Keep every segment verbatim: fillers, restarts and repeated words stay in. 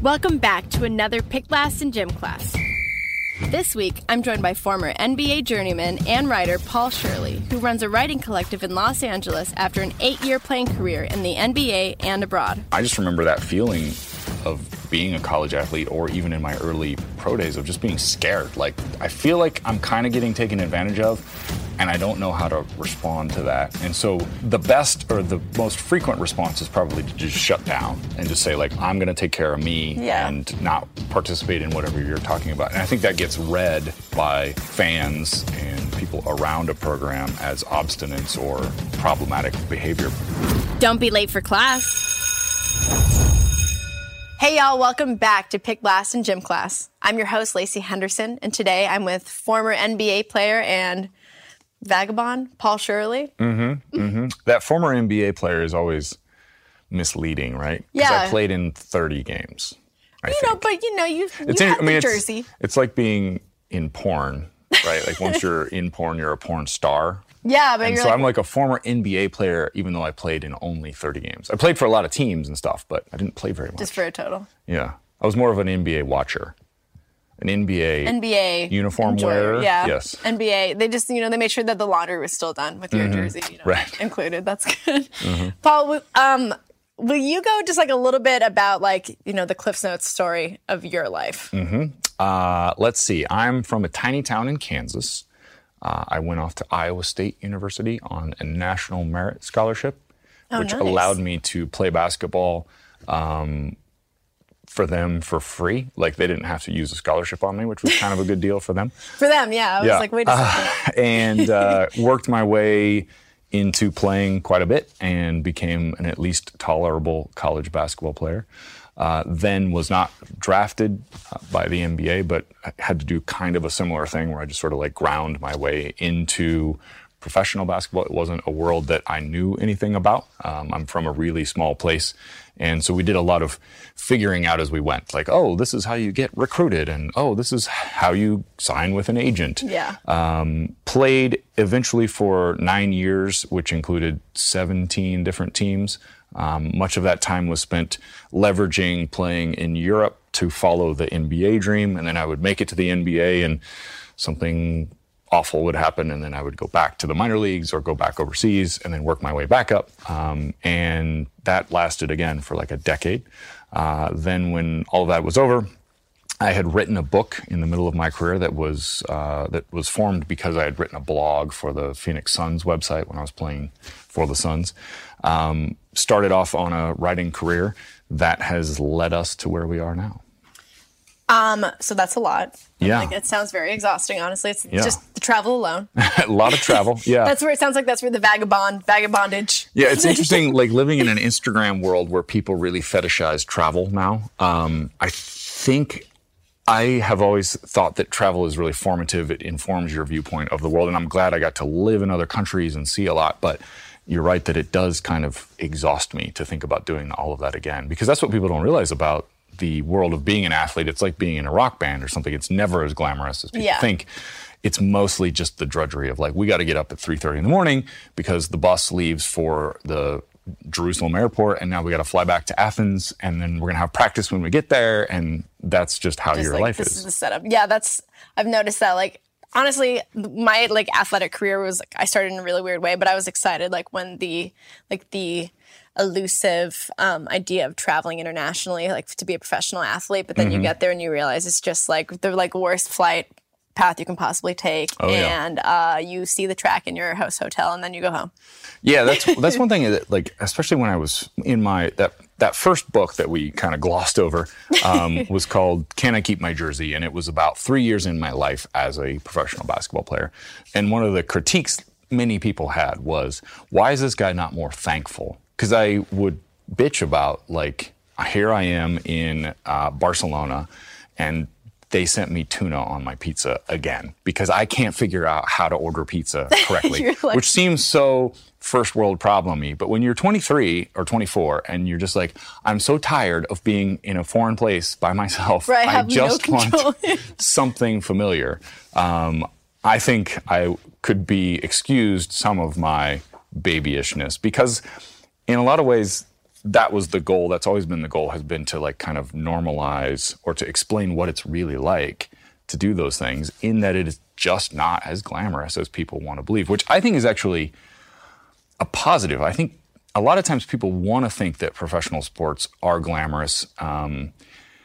Welcome back to another Pick Last in Gym Class. This week, I'm joined by former N B A journeyman and writer Paul Shirley, who runs a writing collective in Los Angeles after an eight-year playing career in the N B A and abroad. I just remember that feeling of being a college athlete, or even in my early pro days, of just being scared. Like, I feel like I'm kind of getting taken advantage of, and I don't know how to respond to that. And so the best or the most frequent response is probably to just shut down and just say, like, I'm going to take care of me yeah. and not participate in whatever you're talking about. And I think that gets read by fans and people around a program as obstinance or problematic behavior. Don't be late for class. Hey y'all, welcome back to Pick Last in Gym Class. I'm your host, Lacey Henderson, and today I'm with former N B A player and vagabond, Paul Shirley. Mm-hmm, mm-hmm. That former N B A player is always misleading, right? Because yeah. I played in thirty games, I you think. know, but you know, you, you it's had in, I mean, the it's, jersey. It's like being in porn, right? Like once you're in porn, you're a porn star. Yeah, but and you're so like, I'm like a former N B A player, even though I played in only thirty games. I played for a lot of teams and stuff, but I didn't play very much. Just for a total. Yeah. I was more of an N B A watcher. An N B A, N B A uniform enjoyer, wearer. Yeah. Yes. N B A, they just, you know, they made sure that the laundry was still done with your mm-hmm. jersey, you know, right. included. That's good. Mm-hmm. Paul, um, will you go just like a little bit about like, you know, the Cliffs Notes story of your life? Mm-hmm. Uh, let's see. I'm from a tiny town in Kansas. Uh, I went off to Iowa State University on a National Merit Scholarship, oh, which nice. allowed me to play basketball um, for them for free. Like, they didn't have to use a scholarship on me, which was kind of a good deal for them. For them, yeah. I was yeah. like, wait a second. Uh, and uh, worked my way into playing quite a bit and became an at least tolerable college basketball player. Uh, then was not drafted uh, by the N B A, but I had to do kind of a similar thing where I just sort of like ground my way into professional basketball. It wasn't a world that I knew anything about. Um, I'm from a really small place. And so we did a lot of figuring out as we went. Like, oh, this is how you get recruited. And, oh, this is how you sign with an agent. Yeah. Um, played eventually for nine years, which included seventeen different teams. Um, much of that time was spent leveraging playing in Europe to follow the N B A dream. And then I would make it to the N B A and something awful would happen. And then I would go back to the minor leagues or go back overseas and then work my way back up. Um, and that lasted again for like a decade. Uh, then when all of that was over, I had written a book in the middle of my career that was uh, that was formed because I had written a blog for the Phoenix Suns website when I was playing for the Suns. Um, started off on a writing career that has led us to where we are now. Um, so that's a lot. Yeah. Like, it sounds very exhausting, honestly. It's yeah. just the travel alone. A lot of travel, yeah. That's where it sounds like that's where the vagabond, vagabondage. Yeah, it's interesting, like living in an Instagram world where people really fetishize travel now. Um, I think I have always thought that travel is really formative. It informs your viewpoint of the world, and I'm glad I got to live in other countries and see a lot, but you're right that it does kind of exhaust me to think about doing all of that again, because that's what people don't realize about the world of being an athlete. It's like being in a rock band or something. It's never as glamorous as people yeah. think. It's mostly just the drudgery of like, we got to get up at three thirty in the morning because the bus leaves for the Jerusalem airport, and now we got to fly back to Athens, and then we're going to have practice when we get there, and that's just how just your like, life this is. is the setup. Yeah, that's, I've noticed that, like, honestly, my like athletic career was like, I started in a really weird way, but I was excited like when the like the elusive um, idea of traveling internationally, like to be a professional athlete, but then mm-hmm. you get there and you realize it's just like the like worst flight path you can possibly take, oh, yeah. and uh, you see the track in your host hotel, and then you go home. Yeah, that's that's one thing that, like, especially when I was in my that that first book that we kind of glossed over um, was called "Can I Keep My Jersey?" and it was about three years in my life as a professional basketball player. And one of the critiques many people had was, why is this guy not more thankful? Because I would bitch about, like, here I am in uh, Barcelona, and they sent me tuna on my pizza again because I can't figure out how to order pizza correctly, like, which seems so first world problem-y. But when you're twenty-three or twenty-four and you're just like, I'm so tired of being in a foreign place by myself, right, I just no want something familiar. Um, I think I could be excused some of my babyishness because in a lot of ways, that was the goal. That's always been the goal, has been to like kind of normalize or to explain what it's really like to do those things, in that it is just not as glamorous as people want to believe, which I think is actually a positive. I think a lot of times people want to think that professional sports are glamorous um,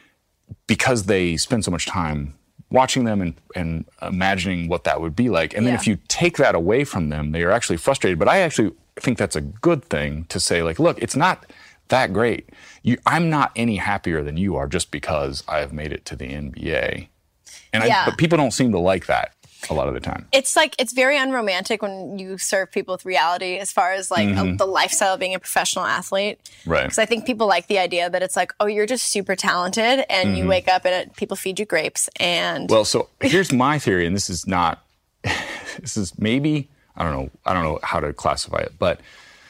because they spend so much time watching them and, and imagining what that would be like. And then Yeah. if you take that away from them, they are actually frustrated. But I actually think that's a good thing to say, like, look, it's not that great. You, I'm not any happier than you are just because I have made it to the N B A. And Yeah. I, but people don't seem to like that a lot of the time. It's like, it's very unromantic when you serve people with reality as far as like Mm-hmm. a, the lifestyle of being a professional athlete. Right. Because I think people like the idea that it's like, oh, you're just super talented and Mm-hmm. you wake up and it, people feed you grapes and Well, so here's my theory, and this is not, this is maybe, I don't know, I don't know how to classify it, but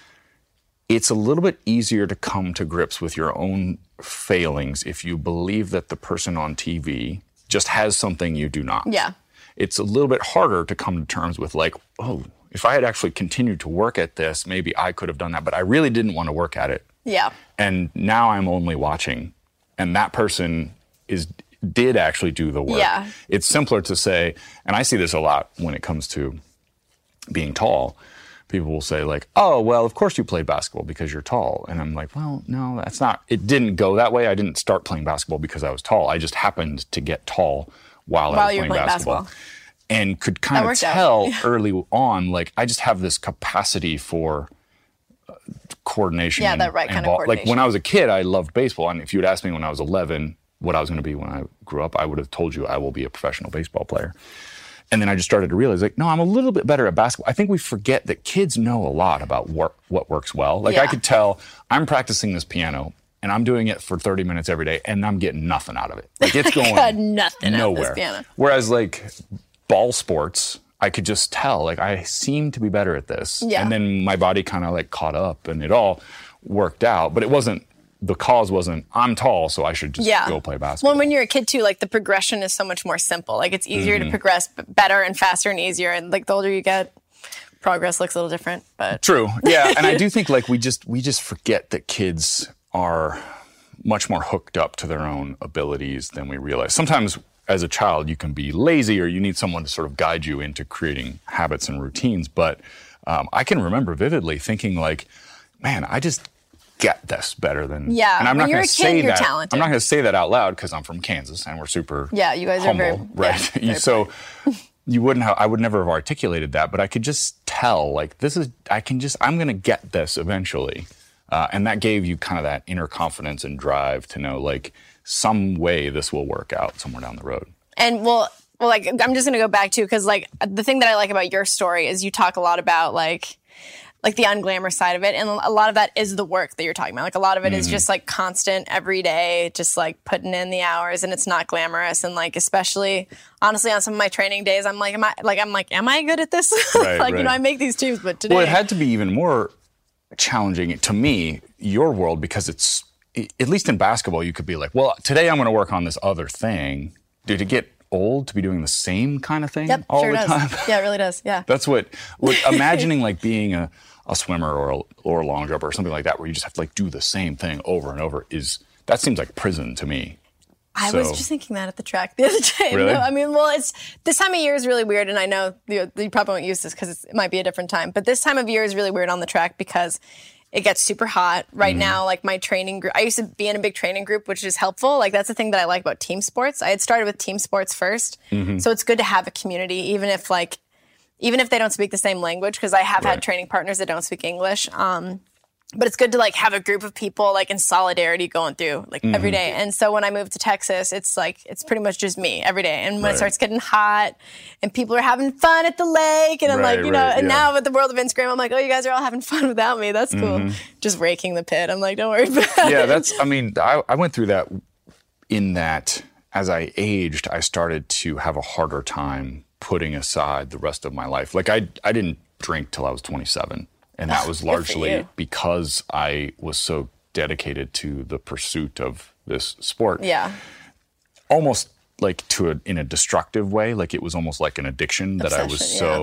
it's a little bit easier to come to grips with your own failings if you believe that the person on T V just has something you do not. yeah. It's a little bit harder to come to terms with, like, oh, if I had actually continued to work at this, maybe I could have done that, but I really didn't want to work at it. Yeah. And now I'm only watching, and that person is did actually do the work. Yeah. It's simpler to say, and I see this a lot when it comes to being tall. People will say, like, oh, well, of course you played basketball because you're tall. And I'm like, well, no, that's not, it didn't go that way. I didn't start playing basketball because I was tall. I just happened to get tall while, While I was you were playing, playing basketball. basketball. And could kind of worked out. tell early on, like, I just have this capacity for uh, coordination. Yeah, and- that right and kind of ball- Like, coordination. when I was a kid, I loved baseball. And if you had asked me when I was eleven what I was going to be when I grew up, I would have told you I will be a professional baseball player. And then I just started to realize, like, no, I'm a little bit better at basketball. I think we forget that kids know a lot about work, what works well. Like, I Yeah. could tell I'm practicing this piano, and I'm doing it for thirty minutes every day, and I'm getting nothing out of it. Like, it's going got nothing out of this nowhere. piano. Whereas, like, ball sports, I could just tell, like, I seem to be better at this. Yeah. And then my body kind of, like, caught up, and it all worked out. But it wasn't, the cause wasn't, I'm tall, so I should just Yeah. go play basketball. Well, when you're a kid too, like the progression is so much more simple. Like it's easier Mm-hmm. to progress b- better and faster and easier. And like the older you get, progress looks a little different. But True. Yeah. And I do think, like, we just we just forget that kids are much more hooked up to their own abilities than we realize. Sometimes as a child, you can be lazy or you need someone to sort of guide you into creating habits and routines. But um, I can remember vividly thinking, like, man, I just get this better than Yeah, And I'm when not you're going a to kid, say you're that. talented. I'm not going to say that out loud because I'm from Kansas and we're super Yeah, you guys are humble, very- right? yeah, You- very so you wouldn't have, I would never have articulated that, but I could just tell, like, this is, I can just, I'm going to get this eventually. Uh, and that gave you kind of that inner confidence and drive to know, like, some way this will work out somewhere down the road. And well, well, like I'm just gonna go back to because like the thing that I like about your story is you talk a lot about like like the unglamorous side of it, and a lot of that is the work that you're talking about. Like a lot of it is just like constant, every day, just like putting in the hours, and it's not glamorous. And like especially honestly on some of my training days, I'm like, am I like I'm like, am I good at this? Right, like right. you know, I make these teams, but today, Well, it had to be even more challenging to me, your world, because it's, at least in basketball, you could be like, well, today I'm going to work on this other thing. Did it get old to be doing the same kind of thing yep, all sure the does. time? Yeah, it really does. Yeah. That's what, what imagining like being a, a swimmer or a, or a long jumper or something like that, where you just have to like do the same thing over and over, is, that seems like prison to me. I So- was just thinking that at the track the other day. Really? No, I mean, well, it's this time of year is really weird, and I know you, you probably won't use this because it might be a different time. But this time of year is really weird on the track because it gets super hot right Mm-hmm. now. Like my training group, I used to be in a big training group, which is helpful. Like that's the thing that I like about team sports. I had started with team sports first, Mm-hmm. so it's good to have a community, even if like, even if they don't speak the same language. Because I have Right. had training partners that don't speak English. Um, But it's good to like have a group of people like in solidarity going through like Mm-hmm. every day. And so when I moved to Texas, it's like it's pretty much just me every day. And when Right. it starts getting hot and people are having fun at the lake, and I'm Right, like, you know, right, and yeah. now with the world of Instagram, I'm like, oh, you guys are all having fun without me. That's cool. Mm-hmm. Just raking the pit. I'm like, don't worry about Yeah, it. that's, I mean, I, I went through that in that as I aged, I started to have a harder time putting aside the rest of my life. Like I, I didn't drink till I was twenty-seven. And that was Good for largely you. because I was so dedicated to the pursuit of this sport. Yeah. Almost like to a, in a destructive way. Like it was almost like an addiction that I was Obsession, so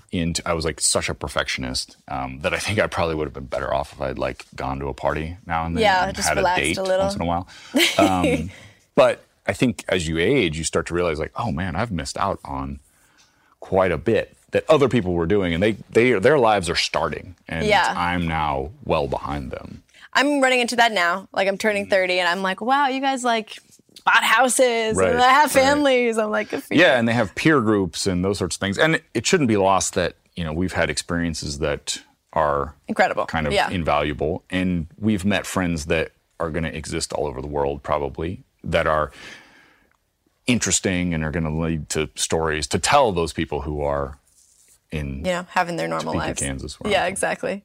into, I was like such a perfectionist um, that I think I probably would have been better off if I'd like gone to a party now and then Yeah, and just had a relaxed date a little. once in a while. Um, but I think as you age, you start to realize like, oh man, I've missed out on quite a bit that other people were doing, and they, they their lives are starting, and Yeah. I'm now well behind them. I'm running into that now. Like I'm turning thirty and I'm like, wow, you guys like bought houses Right, and I have right. families. I'm like, good for you. Yeah, and they have peer groups and those sorts of things. And it shouldn't be lost that, you know, we've had experiences that are Incredible. kind of Yeah. invaluable. And we've met friends that are going to exist all over the world probably that are interesting and are going to lead to stories to tell those people who are in You know, having their normal Topeka, lives. Kansas. where Yeah, I'm from. exactly.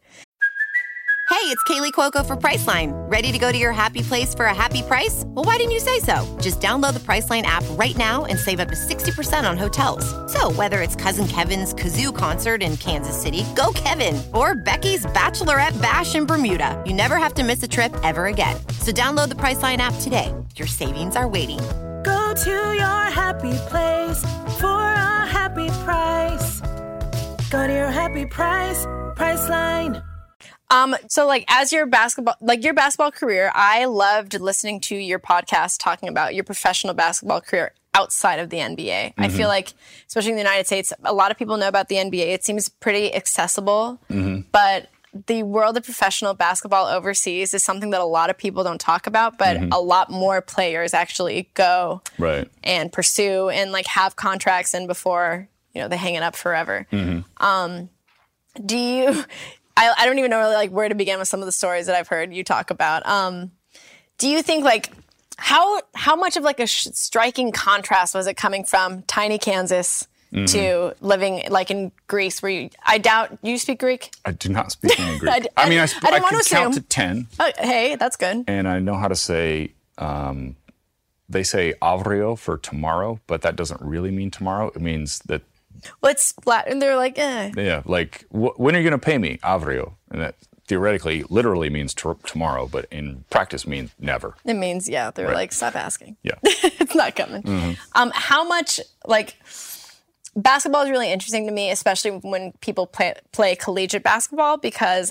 Hey, it's Kaylee Cuoco for Priceline. Ready to go to your happy place for a happy price? Well, why didn't you say so? Just download the Priceline app right now and save up to sixty percent on hotels. So whether it's Cousin Kevin's Kazoo concert in Kansas City, go Kevin, or Becky's Bachelorette Bash in Bermuda, you never have to miss a trip ever again. So download the Priceline app today. Your savings are waiting. Go to your happy place for a happy price. Go to your happy price, Priceline. Um, so like as your basketball, like your basketball career, I loved listening to your podcast talking about your professional basketball career outside of the N B A. I feel like, especially in the United States, a lot of people know about the N B A. It seems pretty accessible, but the world of professional basketball overseas is something that a lot of people don't talk about, but a lot more players actually go Right. and pursue and like have contracts in before, you know, they hang it up forever. Um, do you, I, I don't even know really like where to begin with some of the stories that I've heard you talk about. Um, do you think like, how, how much of like a sh- striking contrast was it coming from tiny Kansas to living like in Greece where you, I doubt you speak Greek? I do not speak any Greek. I d- I, mean, I, I sp- didn't I want can to count to assume. ten, Oh, hey, that's good. and I know how to say, um, they say avrio for tomorrow, but that doesn't really mean tomorrow. It means that, Well, it's flat, and they're like, eh. yeah, like, wh- when are you going to pay me? Avrio. And that theoretically, literally means t- tomorrow, but in practice means never. It means, yeah, they're Right. like, stop asking. Yeah. It's not coming. Um, how much, like, basketball is really interesting to me, especially when people play, play collegiate basketball, because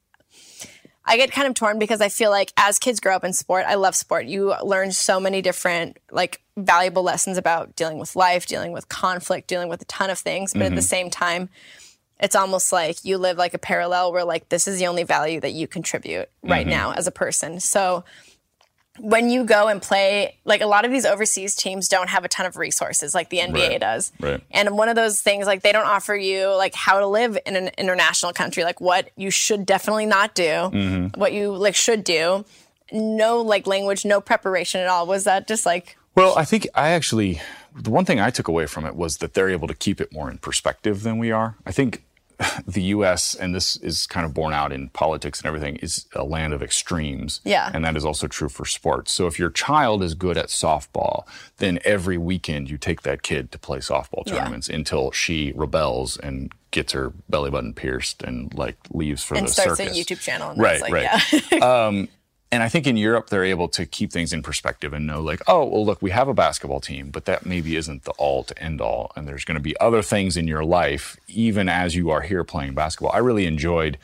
I get kind of torn because I feel like as kids grow up in sport, I love sport. You learn so many different, like, valuable lessons about dealing with life, dealing with conflict, dealing with a ton of things. But at the same time, it's almost like you live like a parallel where, like, this is the only value that you contribute right now as a person. So when you go and play, like a lot of these overseas teams don't have a ton of resources like the N B A Right, does. right. And one of those things, like they don't offer you like how to live in an international country, like what you should definitely not do, Mm-hmm. what you like should do. No like language, no preparation at all. Was that just like, Well, I think I actually, the one thing I took away from it was that they're able to keep it more in perspective than we are. I think the U S, and this is kind of borne out in politics and everything, is a land of extremes. Yeah. And that is also true for sports. So if your child is good at softball, then every weekend you take that kid to play softball tournaments until she rebels and gets her belly button pierced and like leaves for and the starts circus. a YouTube channel and Right, it's like, right. yeah. And I think in Europe, they're able to keep things in perspective and know, like, oh, well, look, we have a basketball team, but that maybe isn't the all to end all. And there's going to be other things in your life, even as you are here playing basketball. I really enjoyed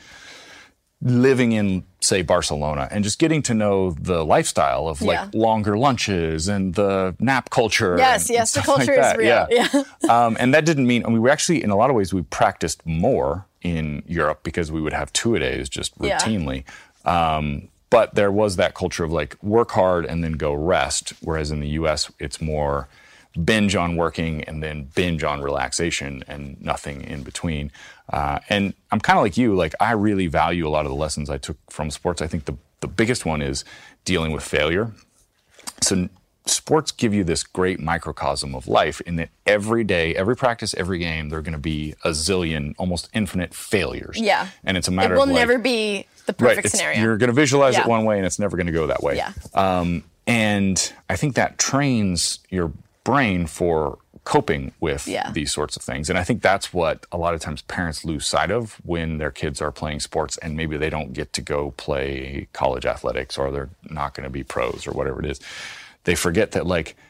living in, say, Barcelona and just getting to know the lifestyle of like Yeah. longer lunches and the nap culture. Yes, and yes, the stuff like culture is that. real. Yeah. Yeah. um, and that didn't mean, I mean, we actually, in a lot of ways, we practiced more in Europe because we would have two-a-days just Yeah. routinely. Um, but there was that culture of like work hard and then go rest, whereas in the U S it's more binge on working and then binge on relaxation and nothing in between. Uh, and I'm kind of like you, like I really value a lot of the lessons I took from sports. I think the, the biggest one is dealing with failure. So sports give you this great microcosm of life in that every day, every practice, every game, there are going to be a zillion, almost infinite failures. Yeah. And it's a It matter will of like, never be the right, perfect it's- scenario. You're going to visualize Yeah. it one way and it's never going to go that way. Yeah. Um, and I think that trains your brain for coping with Yeah. these sorts of things. And I think that's what a lot of times parents lose sight of when their kids are playing sports and maybe they don't get to go play college athletics or they're not going to be pros or whatever it is. They forget that like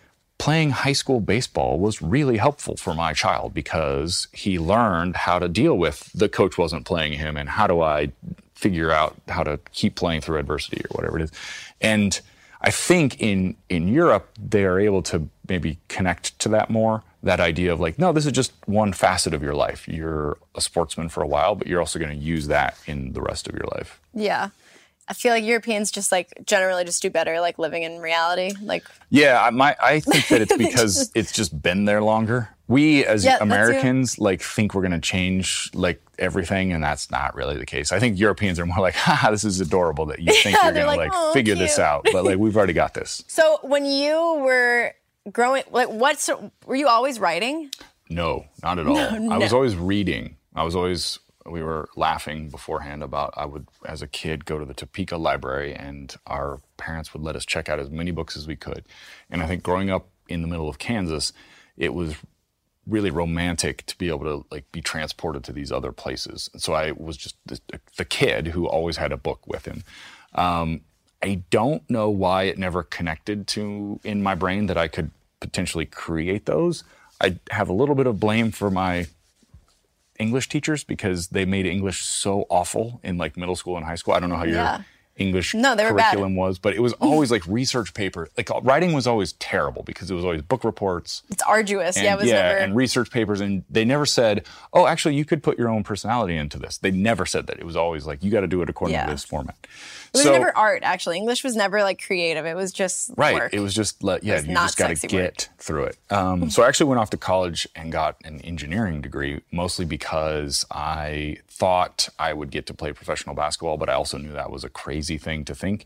playing high school baseball was really helpful for my child because he learned how to deal with the coach wasn't playing him and how do I figure out how to keep playing through adversity or whatever it is. And I think in, in Europe, they are able to maybe connect to that more, that idea of like, no, this is just one facet of your life. You're a sportsman for a while, but you're also going to use that in the rest of your life. Yeah. I feel like Europeans just like generally just do better like living in reality. Like yeah, I, my, I think that it's because it's just been there longer. We as yeah, Americans like think we're going to change like everything, and that's not really the case. I think Europeans are more like, haha, this is adorable that you think yeah, you're going like, to like oh, figure cute. this out, but like we've already got this. So when you were growing, like what's were you always writing? No, not at all. No, no. I was always reading. I was always. We were laughing beforehand about I would, as a kid, go to the Topeka Library and our parents would let us check out as many books as we could. And I think growing up in the middle of Kansas, it was really romantic to be able to like be transported to these other places. And so I was just the, the kid who always had a book with him. Um, I don't know why it never connected to in my brain that I could potentially create those. I have a little bit of blame for my English teachers because they made English so awful in like middle school and high school. I don't know how your yeah. English no, they were curriculum bad. was, but it was always like research paper. Like writing was always terrible because it was always book reports. It's arduous. And, yeah, it was yeah, never... and research papers. And they never said, oh, actually, you could put your own personality into this. They never said that. It was always like, you got to do it according yeah. to this format. It was so, never art, actually. English was never like creative. It was just right. work. It was just, like, yeah, was you not just got to sexy get work. through it. Um, so I actually went off to college and got an engineering degree, mostly because I thought I would get to play professional basketball, but I also knew that was a crazy thing to think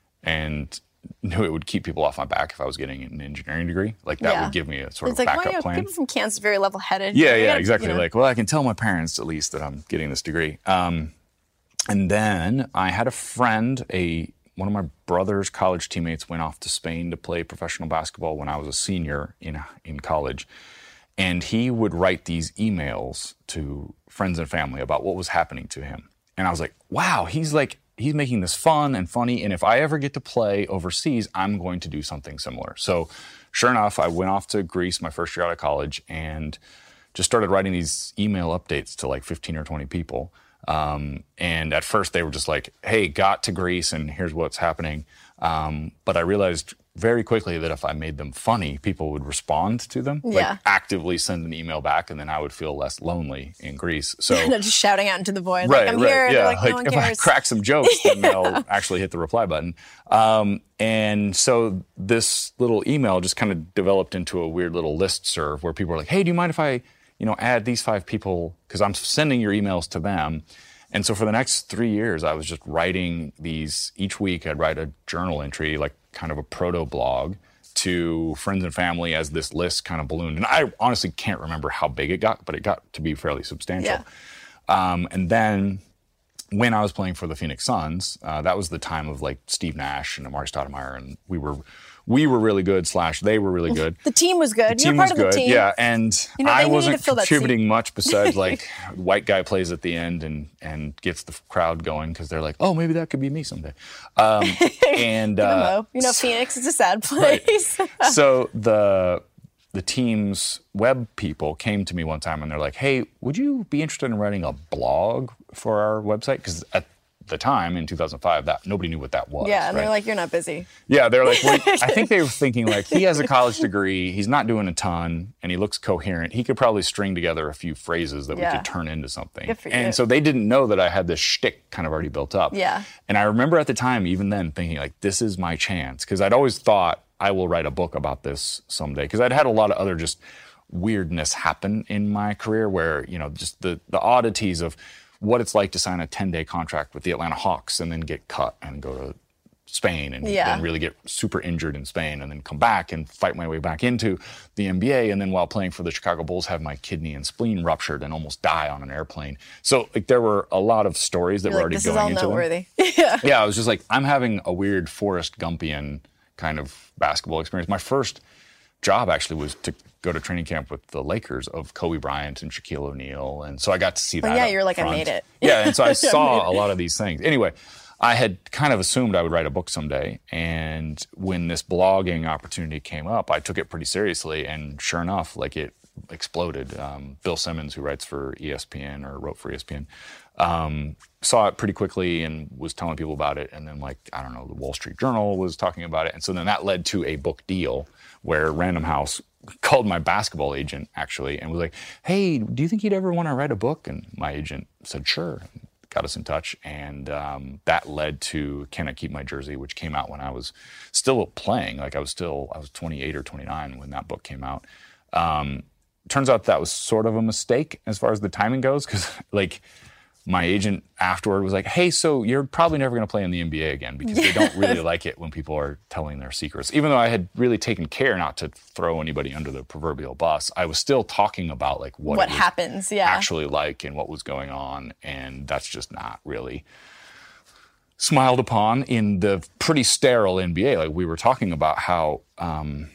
and knew it would keep people off my back if I was getting an engineering degree. Like that Yeah. would give me a sort It's of like, backup well, you know, plan. people from Kansas are very level-headed. Yeah, You yeah, gotta, exactly. you know. Like, well, I can tell my parents at least that I'm getting this degree. Um, and then I had a friend, a one of my brother's college teammates went off to Spain to play professional basketball when I was a senior in in college. And he would write these emails to friends and family about what was happening to him. And I was like, wow, he's like, he's making this fun and funny. And if I ever get to play overseas, I'm going to do something similar. So sure enough, I went off to Greece my first year out of college and just started writing these email updates to like fifteen or twenty people. Um, and at first they were just like, hey, got to Greece and here's what's happening. Um, but I realized very quickly that if I made them funny, people would respond to them, Yeah. like actively send an email back, and then I would feel less lonely in Greece. So just shouting out into the void. right, like, I'm right, here. yeah. Like, Like, no one if I cares. crack some jokes, then they'll actually hit the reply button. Um, and so this little email just kind of developed into a weird little listserv where people are like, hey, do you mind if I, you know, add these five people? Because I'm sending your emails to them. And so for the next three years, I was just writing these each week. I'd write a journal entry, like kind of a proto blog, to friends and family as this list kind of ballooned. And I honestly can't remember how big it got, but it got to be fairly substantial. Yeah. Um, and then when I was playing for the Phoenix Suns, uh, that was the time of like Steve Nash and Amari Stoudemire, and we were we were really good. Slash, they were really good. The team was good. The You're team part was of good, the team. yeah. And You know, they I needed to wasn't fill that seat. contributing much besides like white guy plays at the end and and gets the crowd going because they're like, oh, maybe that could be me someday. Um, and Give 'em uh, hope. You know, Phoenix is a sad place. so the the team's web people came to me one time and they're like, hey, would you be interested in writing a blog for our website? Because at the time in two thousand five, that nobody knew what that was. Yeah, and right? they're like, you're not busy. Yeah, they're like, well, I think they were thinking like, he has a college degree, he's not doing a ton, and he looks coherent. He could probably string together a few phrases that Yeah. we could turn into something. Good for and you. so they didn't know that I had this shtick kind of already built up. Yeah. And I remember at the time, even then, thinking like, this is my chance. Because I'd always thought, I will write a book about this someday. Because I'd had a lot of other just weirdness happen in my career where, you know, just the, the oddities of what it's like to sign a ten-day contract with the Atlanta Hawks and then get cut and go to Spain and Yeah. then really get super injured in Spain and then come back and fight my way back into the N B A. And then while playing for the Chicago Bulls, have my kidney and spleen ruptured and almost die on an airplane. So like there were a lot of stories that You're were like, already this is going all into them. noteworthy. yeah. Yeah, I was just like, I'm having a weird Forrest Gumpian kind of basketball experience. My first job actually was to go to training camp with the Lakers of Kobe Bryant and Shaquille O'Neal. And so I got to see But that. yeah, up you're like, I front. made it. Yeah, and so I I saw made a lot of these things. Anyway, I had kind of assumed I would write a book someday. And when this blogging opportunity came up, I took it pretty seriously. And sure enough, like it exploded. Um, Bill Simmons, who writes for E S P N or wrote for E S P N, um, saw it pretty quickly and was telling people about it. And then, like, I don't know, the Wall Street Journal was talking about it. And so then that led to a book deal where Random House called my basketball agent, actually, and was like, hey, do you think you'd ever want to write a book? And my agent said, sure. Got us in touch, and um, that led to Can I Keep My Jersey, which came out when I was still playing. Like I was still, I was twenty-eight or twenty-nine when that book came out. Um, turns out that was sort of a mistake as far as the timing goes, because like my agent afterward was like, hey, so you're probably never going to play in the N B A again, because they don't really like it when people are telling their secrets. Even though I had really taken care not to throw anybody under the proverbial bus, I was still talking about like what, what it was happens, yeah. actually like and what was going on, and that's just not really smiled upon in the pretty sterile N B A. Like we were talking about how um,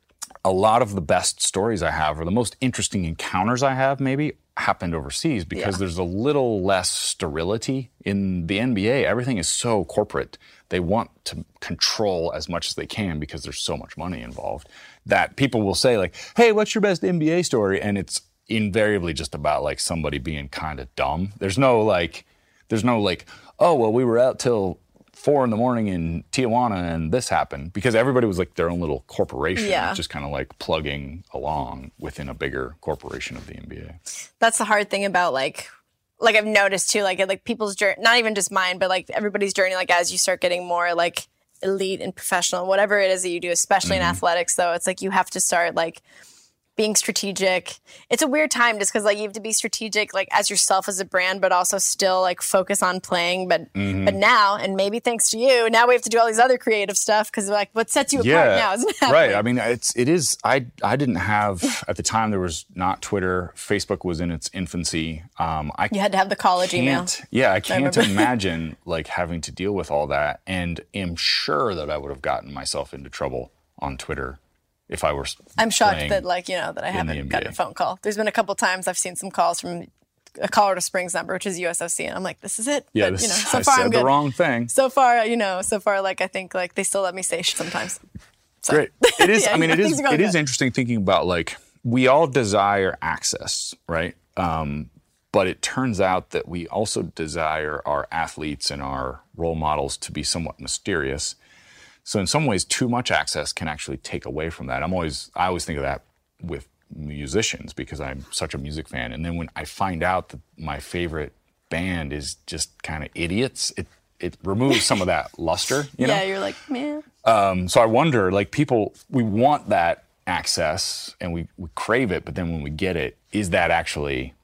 a lot of the best stories I have, or the most interesting encounters I have maybe, happened overseas, because yeah. there's a little less sterility in the N B A. Everything is so corporate. They want to control as much as they can because there's so much money involved that people will say like, hey, what's your best N B A story? And it's invariably just about like somebody being kind of dumb. There's no like, there's no like, oh, well, we were out till four in the morning in Tijuana and this happened, because everybody was like their own little corporation, yeah. just kind of like plugging along within a bigger corporation of the N B A. That's the hard thing about like, like I've noticed too, like like people's journey, not even just mine, but like everybody's journey, like as you start getting more like elite and professional, whatever it is that you do, especially mm-hmm. in athletics though, it's like you have to start like being strategic. It's a weird time just because like you have to be strategic like as yourself as a brand, but also still like focus on playing. But mm-hmm. but now, and maybe thanks to you, now we have to do all these other creative stuff because like what sets you yeah, apart now isn't happening. Right. I mean, it's it is. I I didn't have at the time. There was not Twitter. Facebook was in its infancy. Um, I you had to have the college email. Yeah, I can't I imagine like having to deal with all that, and am sure that I would have gotten myself into trouble on Twitter if I were I'm shocked that, like, you know, that I haven't gotten a phone call. There's been a couple times I've seen some calls from a Colorado Springs number, which is U S O C, and I'm like, this is it. Yeah, but, this, you know, so I far said I'm good. the wrong thing. So far, you know, so far, like, I think, like, they still let me say sh- sometimes. So. Great. It is, yeah, I mean, it is, it good. is interesting thinking about, like, we all desire access, right? Um, but it turns out that we also desire our athletes and our role models to be somewhat mysterious. So in some ways, too much access can actually take away from that. I'm always, I always think of that with musicians because I'm such a music fan. And then when I find out that my favorite band is just kind of idiots, it it removes some of that luster, you know? Yeah, you're like, man. Um, so I wonder, like people, we want that access and we, we crave it, but then when we get it, is that actually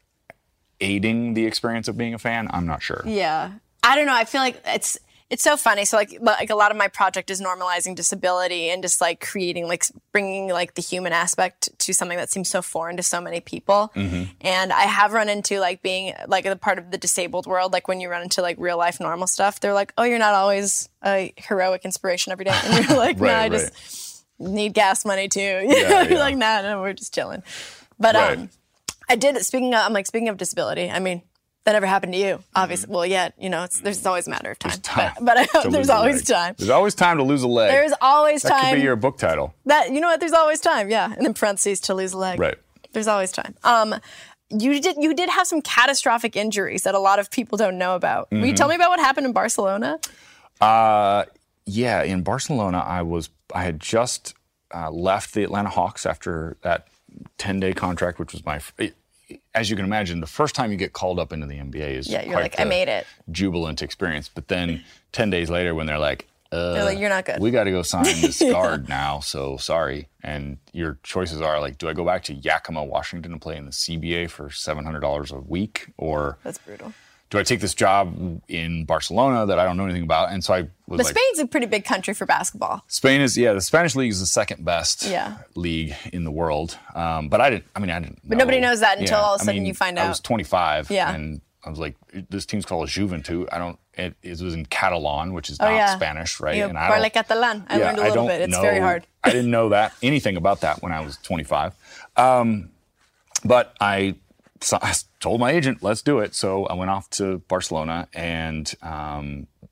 aiding the experience of being a fan? I'm not sure. Yeah. I don't know. I feel like it's, It's so funny. So like, like a lot of my project is normalizing disability and just like creating, like bringing like the human aspect to something that seems so foreign to so many people. Mm-hmm. And I have run into like being like a part of the disabled world. Like when you run into like real life normal stuff, they're like, oh, you're not always a heroic inspiration every day. And you're like, right, no, I right. just need gas money too. Yeah, you're yeah. like, nah, no, we're just chilling. But right. um, I did, speaking of, I'm like, speaking of disability, I mean, that never happened to you, obviously. Mm-hmm. Well, yeah, you know, it's, there's always a matter of time. There's time but but I, there's always leg. time. There's always time to lose a leg. There's always that time. That could be your book title. That you know what? There's always time. Yeah, and in parentheses to lose a leg. Right. There's always time. Um, you did you did have some catastrophic injuries that a lot of people don't know about. Mm-hmm. Will you tell me about what happened in Barcelona? Uh, yeah, in Barcelona, I was I had just uh, left the Atlanta Hawks after that ten-day contract, which was my. It, as you can imagine, the first time you get called up into the N B A is yeah, you're quite like, the I made it. Jubilant experience. But then ten days later, when they're like, uh, they're like, you're not good. We got to go sign this guard now, so sorry. And your choices are like, do I go back to Yakima, Washington, and play in the C B A for seven hundred dollars a week, or that's brutal. Do I take this job in Barcelona that I don't know anything about? And so I was but like... Spain's a pretty big country for basketball. Spain is, yeah, the Spanish league is the second best yeah. league in the world. Um, but I didn't, I mean, I didn't But know. nobody knows that until yeah. all of a sudden I mean, you find out. I was twenty-five, yeah. and I was like, this team's called Juventud. I don't, it, it was in Catalan, which is oh, not yeah. Spanish, right? You and I parle Catalan. I yeah, learned a little bit. It's know, very hard. I didn't know that, anything about that when I was twenty-five. Um, but I... So I told my agent, let's do it. So I went off to Barcelona and um,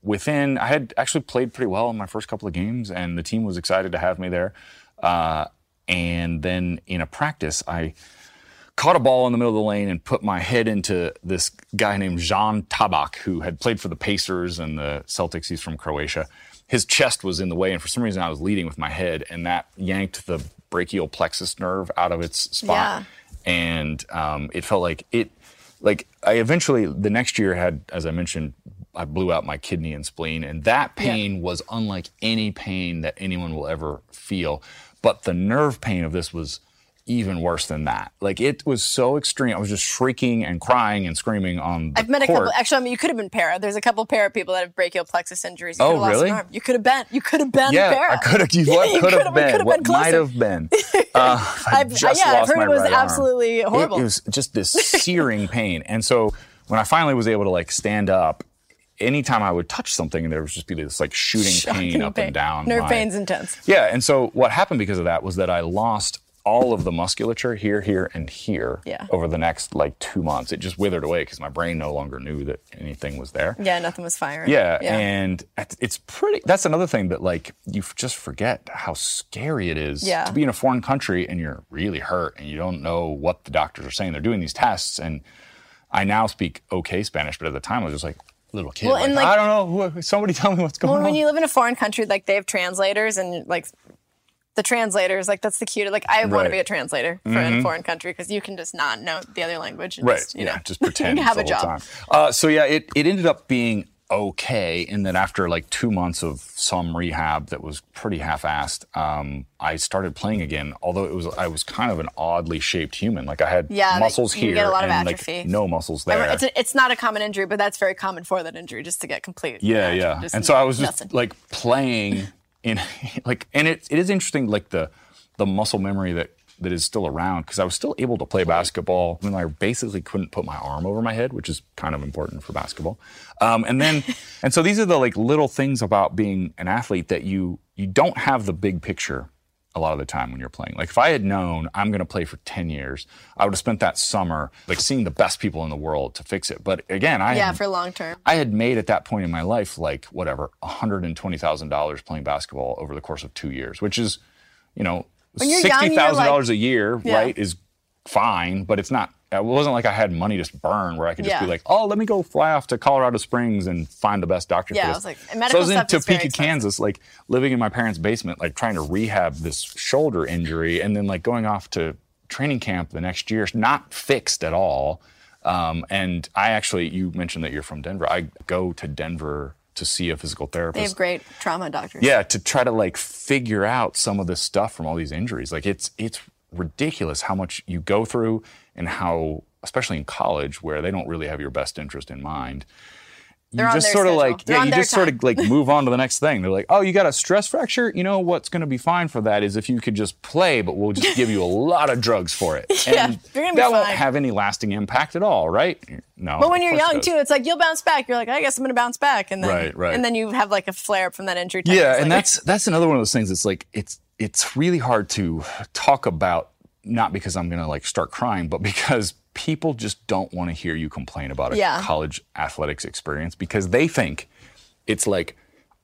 within, I had actually played pretty well in my first couple of games, and the team was excited to have me there. Uh, and then in a practice, I caught a ball in the middle of the lane and put my head into this guy named Jan Tabak, who had played for the Pacers and the Celtics. He's from Croatia. His chest was in the way, and for some reason I was leading with my head, and that yanked the brachial plexus nerve out of its spot. Yeah. And um, it felt like it, like I eventually, the next year had, as I mentioned, I blew out my kidney and spleen, and that pain yeah. was unlike any pain that anyone will ever feel. But the nerve pain of this was even worse than that. Like, it was so extreme. I was just shrieking and crying and screaming on the I've met court. a couple, actually, I mean, you could have been para. There's a couple para people that have brachial plexus injuries. You oh, could have really? Lost an arm. You could have been. You could have been yeah, para. I could have. What you could have been? been What closer. might have been? Uh, I I've, just yeah, lost I've heard my it was right absolutely arm. horrible. It, it was just this searing pain. And so when I finally was able to, like, stand up, anytime I would touch something, there would just be this, like, shooting Shocking pain up pain. and down. Nerve my, pain's intense. Yeah, and so what happened because of that was that I lost all of the musculature here, here, and here yeah. over the next, like, two months. It just withered away because my brain no longer knew that anything was there. Yeah, nothing was firing. Yeah, yeah, and it's pretty, that's another thing that, like, you just forget how scary it is yeah. to be in a foreign country and you're really hurt and you don't know what the doctors are saying. They're doing these tests, and I now speak okay Spanish, but at the time I was just like, little kid. Well, like, and, like, I don't know. Somebody tell me what's going well, on. When you live in a foreign country, like, they have translators, and, like, the translators, like, that's the cute. Like, I want Right. to be a translator for Mm-hmm. a foreign country because you can just not know the other language. And right. Just, you yeah. know, Just pretend have the a whole job. time. Uh, so yeah, it, it ended up being okay in that after like two months of some rehab that was pretty half-assed, um, I started playing again. Although it was, I was kind of an oddly shaped human. Like I had yeah, muscles like, you here get a lot of and atrophy. like no muscles there. It's, a, it's not a common injury, but that's very common for that injury, just to get complete. Yeah, you know, yeah. just And so I was just nothing. like playing in like, and it it is interesting, like the the muscle memory that that is still around, because I was still able to play basketball when I basically couldn't put my arm over my head, which is kind of important for basketball. Um, and then, and so these are the like little things about being an athlete that you you don't have the big picture a lot of the time when you're playing. Like if I had known I'm going to play for ten years, I would have spent that summer like seeing the best people in the world to fix it. But again, I yeah had, for long term. I had made at that point in my life like whatever one hundred twenty thousand dollars playing basketball over the course of two years, which is, you know, sixty thousand dollars like, a year, yeah. right, is fine, but it's not, it wasn't like I had money to burn where I could just yeah. be like, oh, let me go fly off to Colorado Springs and find the best doctor yeah, for I this. was like, and So I medical was in stuff is very Topeka, expensive. Kansas, like living in my parents' basement, like trying to rehab this shoulder injury and then like going off to training camp the next year, not fixed at all. Um, and I actually, you mentioned that you're from Denver. I go to Denver to see a physical therapist. They have great trauma doctors. Yeah, to try to like figure out some of this stuff from all these injuries. Like it's it's ridiculous how much you go through and how, especially in college where they don't really have your best interest in mind. They're you on just their sort of schedule. like They're yeah, on you their just sort time. of like move on to the next thing. They're like, "Oh, you got a stress fracture? You know what's going to be fine for that is if you could just play, but we'll just give you a lot of drugs for it." Yeah, and you're gonna be that won't fine. have any lasting impact at all, right? No. But when of you're course it young does. too, it's like you'll bounce back. You're like, I guess I'm gonna bounce back, and then Right, right. and then you have like a flare up from that injury. ten Yeah, years and later. that's that's another one of those things. It's like it's it's really hard to talk about, not because I'm gonna like start crying, but because people just don't want to hear you complain about a Yeah. college athletics experience because they think it's like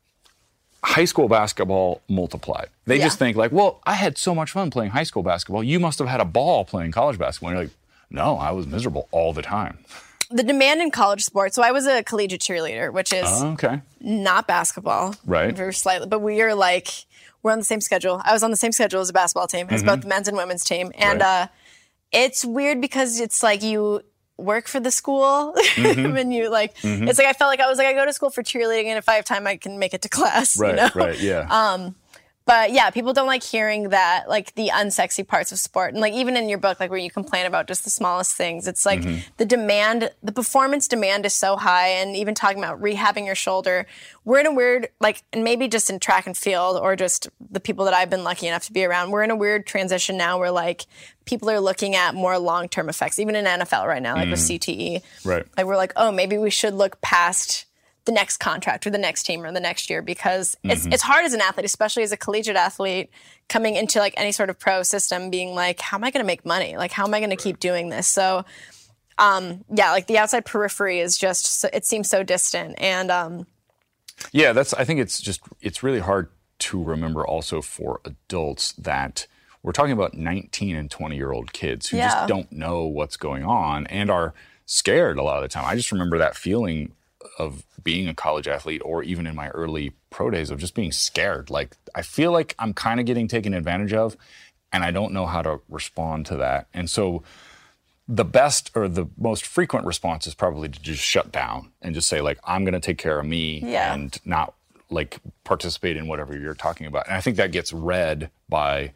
high school basketball multiplied. They Yeah. just think like, well, I had so much fun playing high school basketball. You must have had a ball playing college basketball. And you're like, no, I was miserable all the time. the demand in college sports. So I was a collegiate cheerleader, which is Oh, okay. not basketball. Right. We're slightly, but we are like, we're on the same schedule. I was on the same schedule as a basketball team, as both the men's and women's team. And Right. uh, it's weird because it's like you work for the school and you like, it's like I felt like I was like, I go to school for cheerleading and if I have time, I can make it to class. Right, you know? right, yeah. But yeah, people don't like hearing that, like the unsexy parts of sport. And like even in your book, like where you complain about just the smallest things, it's like the demand, the performance demand is so high. And even talking about rehabbing your shoulder, we're in a weird, like, and maybe just in track and field or just the people that I've been lucky enough to be around, we're in a weird transition now where like people are looking at more long-term effects, even in N F L right now, like with C T E. Right. Like we're like, oh, maybe we should look past the next contract or the next team or the next year because it's it's hard as an athlete, especially as a collegiate athlete coming into like any sort of pro system being like, how am I going to make money? Like, how am I going to keep doing this? So, um, yeah, like the outside periphery is just, so, it seems so distant. And um, Yeah, that's. I think it's just it's really hard to remember also for adults that we're talking about nineteen and twenty year old kids who Yeah. just don't know what's going on and are scared a lot of the time. I just remember that feeling of being a college athlete, or even in my early pro days, of just being scared. Like, I feel like I'm kind of getting taken advantage of, and I don't know how to respond to that. And so the best or the most frequent response is probably to just shut down and just say, like, I'm going to take care of me Yeah. and not like participate in whatever you're talking about. And I think that gets read by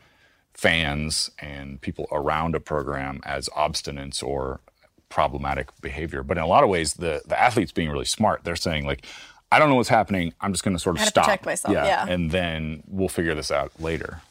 fans and people around a program as obstinance or problematic behavior. But in a lot of ways, the, the athlete's being really smart. They're saying, like, I don't know what's happening. I'm just going to sort of I gotta stop. protect myself, yeah. And then we'll figure this out later.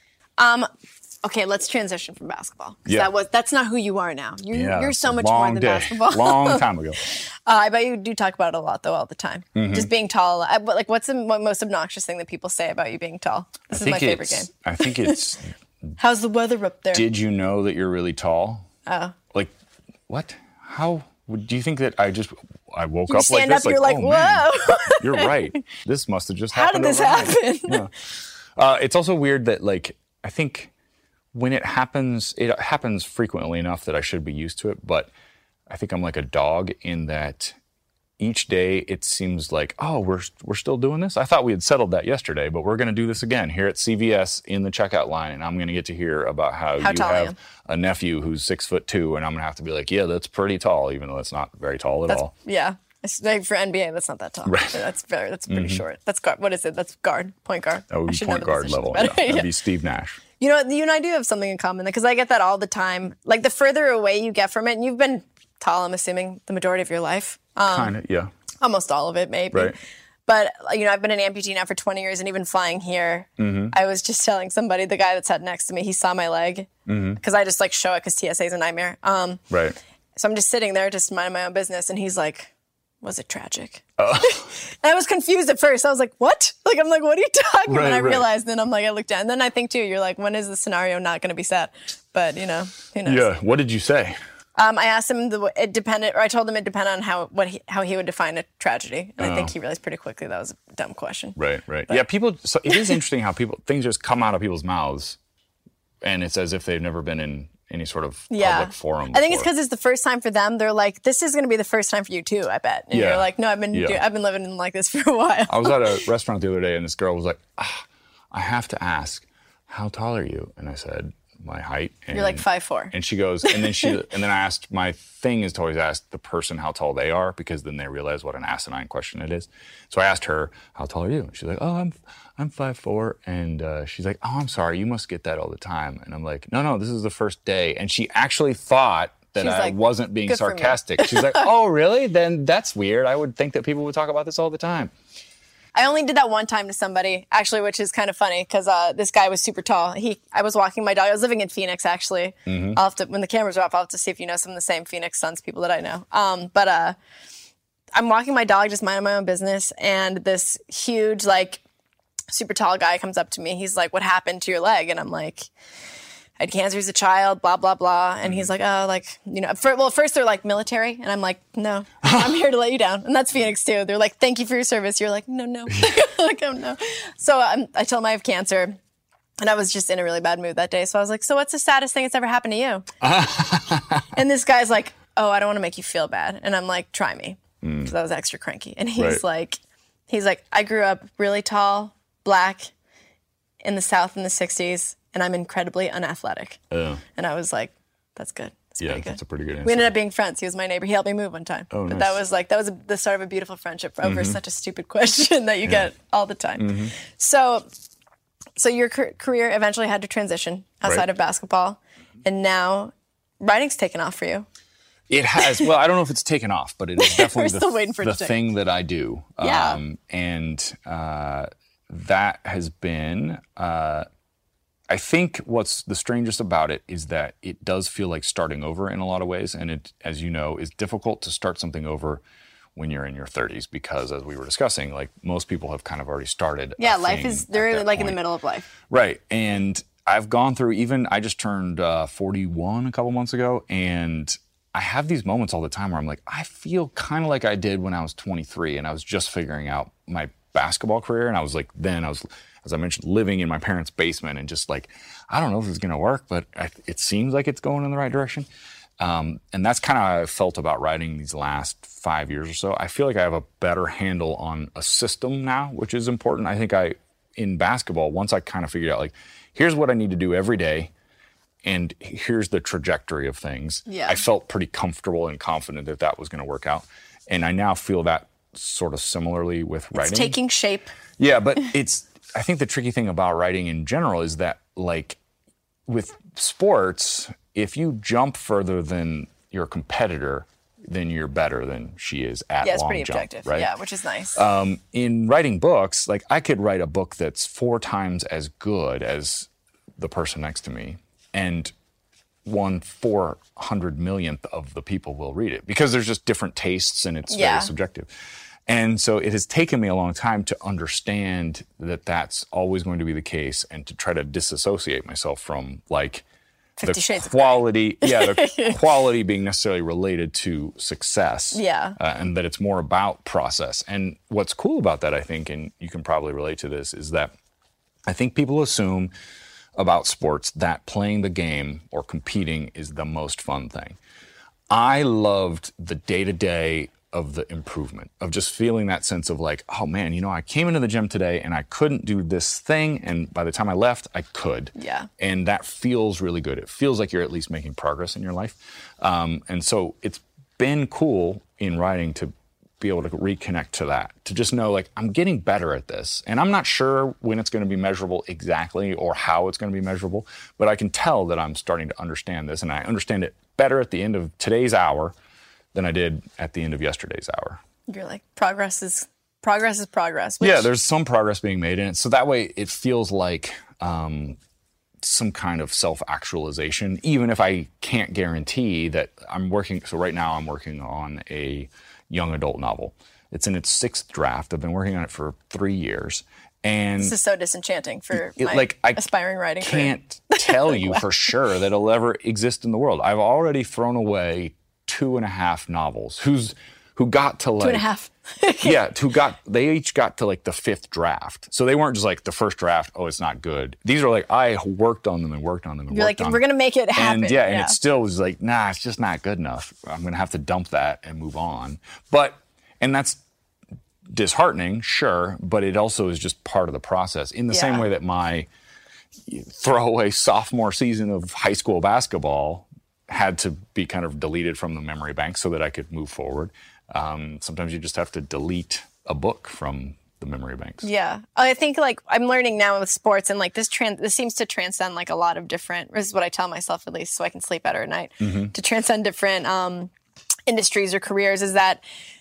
Um, okay, let's transition from basketball. 'Cause Yeah. That was that's not who you are now. You, Yeah, you're it's so a much more long than day. basketball. Long time ago. Uh, I bet you do talk about it a lot, though, all the time. Mm-hmm. Just being tall. I, but like, what's the mo- most obnoxious thing that people say about you being tall? This I is my think favorite game. it's- I think it's, How's the weather up there? did you know that you're really tall? Oh. Like, what? How? Do you think that I just, I woke You up like stand this? up, you're like, oh, man, whoa. you're right. This must have just How did happened this overnight. happen? Yeah. Uh, it's also weird that, like, I think when it happens, it happens frequently enough that I should be used to it. But I think I'm like a dog in that each day it seems like, oh, we're we're still doing this? I thought we had settled that yesterday, but we're going to do this again here at C V S in the checkout line. And I'm going to get to hear about how, How you tall I have am. a nephew who's six foot two. And I'm going to have to be like, yeah, that's pretty tall, even though it's not very tall at That's, all. yeah. It's like for N B A, that's not that tall. Right. Mm-hmm. That's very, that's pretty short. That's guard. What is it? That's guard, point guard. That would I be should know point the guard positions level. better. Yeah. That'd Yeah. be Steve Nash. You know, you and I do have something in common because I get that all the time. Like the further away you get from it, and you've been tall, I'm assuming, the majority of your life. Um, Kind of, yeah. almost all of it, maybe. Right. But, you know, I've been an amputee now for twenty years, and even flying here, Mm-hmm. I was just telling somebody, the guy that sat next to me, he saw my leg because Mm-hmm. I just like show it because T S A is a nightmare. Um, Right. so I'm just sitting there, just minding my own business, and he's like, was it tragic? Oh. And I was confused at first. I was like, what? Like, I'm like, what are you talking about? Right, And I right. realized, then I'm like, I looked down. And then I think, too, you're like, when is the scenario not going to be sad? But, you know, who knows? Yeah. What did you say? Um, I asked him, the, it depended, or I told him it depended on how what he, how he would define a tragedy. And I think he realized pretty quickly that was a dumb question. Right, right. Yeah, people, so it is interesting how people, things just come out of people's mouths and it's as if they've never been in any sort of Yeah. public forum I think it's before. because it's the first time for them. They're like, this is going to be the first time for you, too, I bet. And Yeah. you're like, no, I've been Yeah. do- I've been living like this for a while. I was at a restaurant the other day and this girl was like, ah, I have to ask, how tall are you? And I said, my height. And, You're like five foot four. And she goes, and then she, and then I asked, my thing is to always ask the person how tall they are because then they realize what an asinine question it is. So I asked her, how tall are you? And she's like, oh, I'm, I'm five foot four. And uh, she's like, oh, I'm sorry, you must get that all the time. And I'm like, no, no, this is the first day. And she actually thought that She's I like, wasn't being "Good for me." sarcastic. She's like, oh, really? Then that's weird. I would think that people would talk about this all the time. I only did that one time to somebody, actually, which is kind of funny because uh, this guy was super tall. He, I was walking my dog. I was living in Phoenix, actually. Mm-hmm. I'll have to, when the cameras are off, I'll have to see if you know some of the same Phoenix Suns people that I know. Um, but uh, I'm walking my dog, just minding my own business, and this huge, like, super tall guy comes up to me. He's like, what happened to your leg? And I'm like, I had cancer as a child, blah, blah, blah. And he's like, oh, like, you know, for, well, first they're like military. And I'm like, no, I'm here to let you down. And that's Phoenix too. They're like, thank you for your service. You're like, no, no. Like, oh, no. So um, I tell him I have cancer. And I was just in a really bad mood that day. So I was like, so what's the saddest thing that's ever happened to you? And this guy's like, oh, I don't want to make you feel bad. And I'm like, try me. Because I was extra cranky. And he's Right. like, he's like, I grew up really tall, black, in the South in the sixties, and I'm incredibly unathletic. Oh. And I was like, that's good. That's Yeah, pretty good. that's a pretty good answer. We ended up being friends. He was my neighbor. He helped me move one time. Oh, but nice. that was like, that was a, the start of a beautiful friendship over such a stupid question that you get all the time. Mm-hmm. So, so your car- career eventually had to transition outside Right. of basketball. And now writing's taken off for you. It has. Well, I don't know if it's taken off, but it is definitely We're the, still waiting for it the to take. thing that I do. Yeah. Um, and uh, that has been, uh, I think what's the strangest about it is that it does feel like starting over in a lot of ways. And it, as you know, is difficult to start something over when you're in your thirties because, as we were discussing, like most people have kind of already started. Yeah, a life thing is, at they're that like in the point. middle of life. Right. And I've gone through even, I just turned uh, forty-one a couple months ago, and I have these moments all the time where I'm like, I feel kind of like I did when I was twenty-three and I was just figuring out my basketball career. And I was like, then I was, as I mentioned, living in my parents' basement and just like, I don't know if this is going to work, but I, it seems like it's going in the right direction. Um, and that's kind of how I felt about writing these last five years or so. I feel like I have a better handle on a system now, which is important. I think I, in basketball, once I kind of figured out, like, here's what I need to do every day, and here's the trajectory of things. Yeah. I felt pretty comfortable and confident that that was going to work out. And I now feel that sort of similarly with writing. It's taking shape. Yeah, but it's, I think the tricky thing about writing in general is that, like, with sports, if you jump further than your competitor, then you're better than she is at Yeah, it's long pretty jump, objective. right? Yeah, which is nice. Um, in writing books, like, I could write a book that's four times as good as the person next to me, and one four hundred millionth of the people will read it, because there's just different tastes and it's Yeah. very subjective. And so it has taken me a long time to understand that that's always going to be the case, and to try to disassociate myself from, like, Fifty the Shades of quality, yeah, the quality being necessarily related to success. Yeah. Uh, and that it's more about process. And what's cool about that, I think, and you can probably relate to this, is that I think people assume about sports that playing the game or competing is the most fun thing. I loved the day-to-day of the improvement, of just feeling that sense of like, oh man, you know, I came into the gym today and I couldn't do this thing, and by the time I left, I could. Yeah. And that feels really good. It feels like you're at least making progress in your life. Um, and so it's been cool in writing to be able to reconnect to that, to just know, like, I'm getting better at this. And I'm not sure when it's going to be measurable exactly or how it's going to be measurable, but I can tell that I'm starting to understand this, and I understand it better at the end of today's hour than I did at the end of yesterday's hour. You're like, progress is progress is progress. Which, Yeah, there's some progress being made in it. So that way it feels like um, some kind of self-actualization, even if I can't guarantee that I'm working. So right now I'm working on a young adult novel. It's in its sixth draft. I've been working on it for three years. And this is so disenchanting for it, my like, I aspiring writing career. can't tell you for sure that it'll ever exist in the world. I've already thrown away two and a half novels who's who got to like Two and a half. yeah, who got they each got to like the fifth draft. So they weren't just like the first draft, oh, it's not good. These are like, I worked on them and worked on them and You're worked like, on we're them. gonna make it happen. And yeah, and it still was like, nah, it's just not good enough. I'm gonna have to dump that and move on. But and that's disheartening, sure, but it also is just part of the process. In the Yeah. same way that my throwaway sophomore season of high school basketball had to be kind of deleted from the memory bank so that I could move forward. Um, sometimes you just have to delete a book from the memory banks. Yeah, I think like I'm learning now with sports, and like this trans this seems to transcend like a lot of different. This is what I tell myself, at least, so I can sleep better at night. Mm-hmm. To transcend different um, industries or careers, is that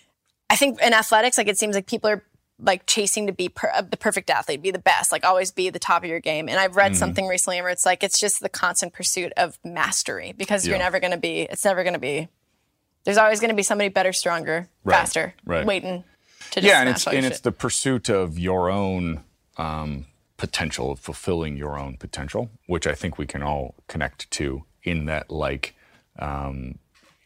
I think in athletics, like it seems like people are like chasing to be per- uh, the perfect athlete, be the best, like always be the top of your game. And I've read Mm-hmm. something recently where it's like it's just the constant pursuit of mastery, because you're Yeah. never going to be. It's never going to be. There's always going to be somebody better, stronger, Right, faster, right. waiting to just Yeah, and smash it's all your and it's shit. the pursuit of your own um, potential, of fulfilling your own potential, which I think we can all connect to. In that, like, um,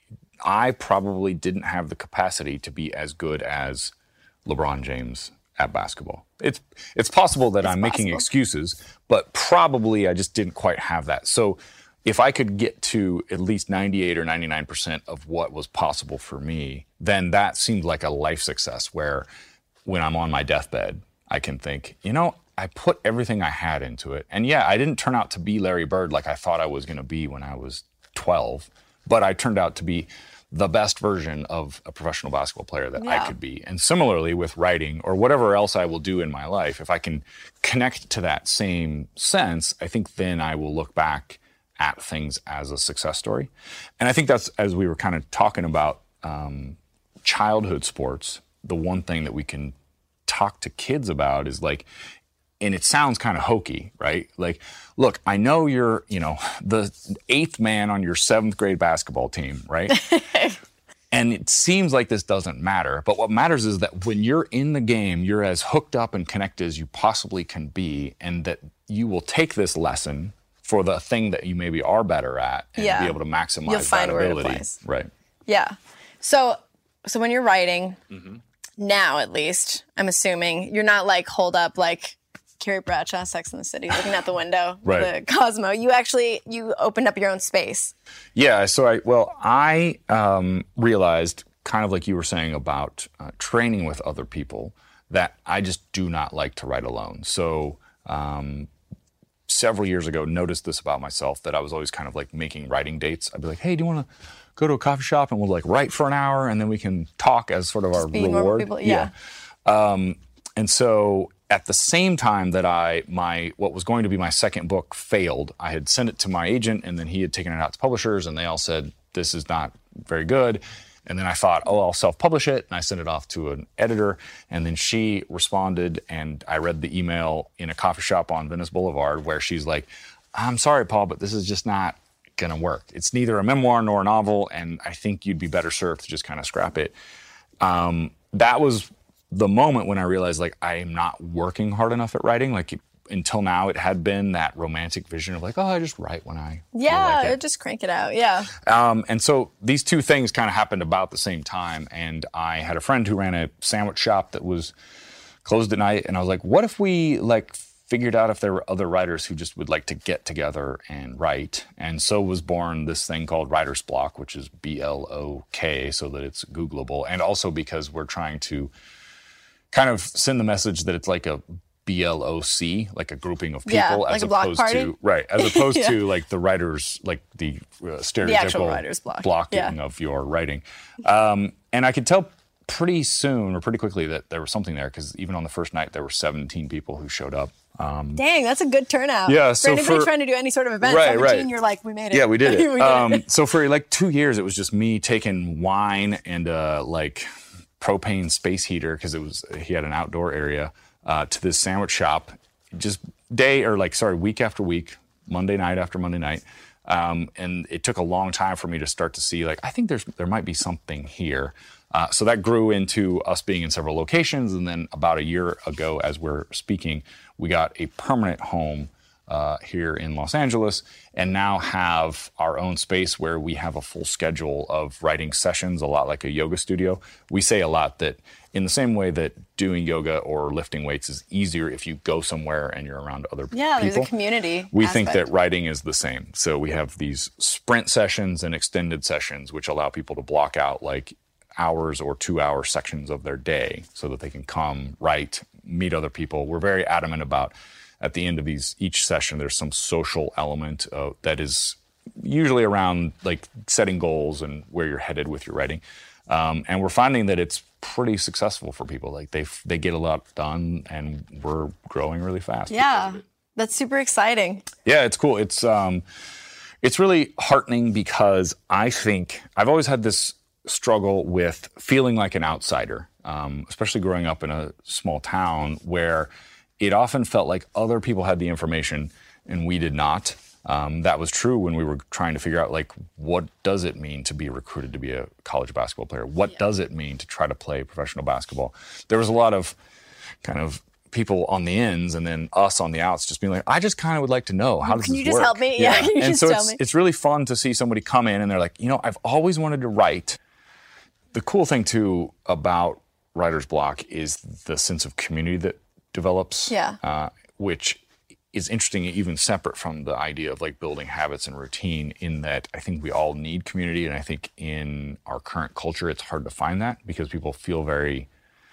I probably didn't have the capacity to be as good as LeBron James at basketball. It's it's possible that I'm making possible. excuses, but probably I just didn't quite have that. So if I could get to at least ninety-eight or ninety-nine percent of what was possible for me, then that seemed like a life success, where when I'm on my deathbed, I can think, you know, I put everything I had into it. And yeah, I didn't turn out to be Larry Bird like I thought I was going to be when I was twelve, but I turned out to be the best version of a professional basketball player that I Yeah. could be. And similarly with writing or whatever else I will do in my life, if I can connect to that same sense, I think then I will look back at things as a success story. And I think that's, as we were kind of talking about um, childhood sports, the one thing that we can talk to kids about is like, and it sounds kind of hokey, right? Like, look, I know you're, you know, the eighth man on your seventh grade basketball team, right? And it seems like this doesn't matter, but what matters is that when you're in the game, you're as hooked up and connected as you possibly can be, and that you will take this lesson for the thing that you maybe are better at and Yeah. be able to maximize You'll find that where it ability. applies. Right. Yeah. So, so when you're writing, mm-hmm. now at least, I'm assuming you're not like holed up like Carrie Bradshaw, Sex and the City, looking out the window, right. the Cosmo. You actually you opened up your own space. Yeah. So I well I um, realized, kind of like you were saying about uh, training with other people, that I just do not like to write alone. So um, several years ago, noticed this about myself, that I was always kind of like making writing dates. I'd be like, hey, do you want to go to a coffee shop and we'll like write for an hour and then we can talk as sort of just our being reward. More people, yeah. yeah. Um, and so at the same time that I, my, what was going to be my second book failed, I had sent it to my agent and then he had taken it out to publishers and they all said, this is not very good. And then I thought, oh, I'll self-publish it. And I sent it off to an editor. And then she responded and I read the email in a coffee shop on Venice Boulevard where she's like, I'm sorry, Paul, but this is just not going to work. It's neither a memoir nor a novel. And I think you'd be better served to just kind of scrap it. Um, that was the moment when I realized, like, I am not working hard enough at writing. Like, until now, it had been that romantic vision of like, oh, I just write when I yeah, feel like it. just crank it out. Yeah. Um, and so these two things kind of happened about the same time. And I had a friend who ran a sandwich shop that was closed at night. And I was like, what if we like figured out if there were other writers who just would like to get together and write? And so was born this thing called Writer's Block, which is B L O K, so that it's Googleable. And also because we're trying to kind of send the message that it's like a B L O C, like a grouping of people, yeah, as like a block opposed party? to right, as opposed yeah. to like the writers, like the uh, stereotypical the actual writer's block. blocking yeah. of your writing. Um, and I could tell pretty soon or pretty quickly that there was something there, because even on the first night there were seventeen people who showed up. Um, Dang, that's a good turnout. Yeah, for so anybody for, trying to do any sort of event, right, seventeen, right. you're like, we made it. Yeah, we did it. we did um, it. So for like two years, it was just me taking wine and uh, like propane space heater, because it was he had an outdoor area, uh, to this sandwich shop, just day or like sorry week after week, Monday night after Monday night. Um, and it took a long time for me to start to see, like, I think there's there might be something here. Uh, so that grew into us being in several locations. And then about a year ago, as we're speaking, we got a permanent home uh, here in Los Angeles, and now have our own space where we have a full schedule of writing sessions, a lot like a yoga studio. We say a lot that in the same way that doing yoga or lifting weights is easier if you go somewhere and you're around other yeah, people. There's a community We aspect. think that writing is the same. So we have these sprint sessions and extended sessions, which allow people to block out like hours or two hour sections of their day so that they can come, write, meet other people. We're very adamant about, at the end of these each session, there's some social element uh, that is usually around like setting goals and where you're headed with your writing. Um, and we're finding that it's pretty successful for people. Like they they get a lot done, and we're growing really fast. Yeah, that's super exciting. Yeah, it's cool. It's um, it's really heartening, because I think I've always had this struggle with feeling like an outsider, um, especially growing up in a small town where it often felt like other people had the information and we did not. Um, that was true when we were trying to figure out, like, what does it mean to be recruited to be a college basketball player? What yeah. does it mean to try to play professional basketball? There was a lot of kind of people on the ends and then us on the outs just being like, I just kind of would like to know, how does Can this you just work? help me? Yeah, yeah. can you and just so tell it's, me? it's really fun to see somebody come in and they're like, you know, I've always wanted to write. The cool thing, too, about Writer's Block is the sense of community that develops, yeah. uh, which is interesting, even separate from the idea of like building habits and routine, in that I think we all need community. And I think in our current culture, it's hard to find that because people feel very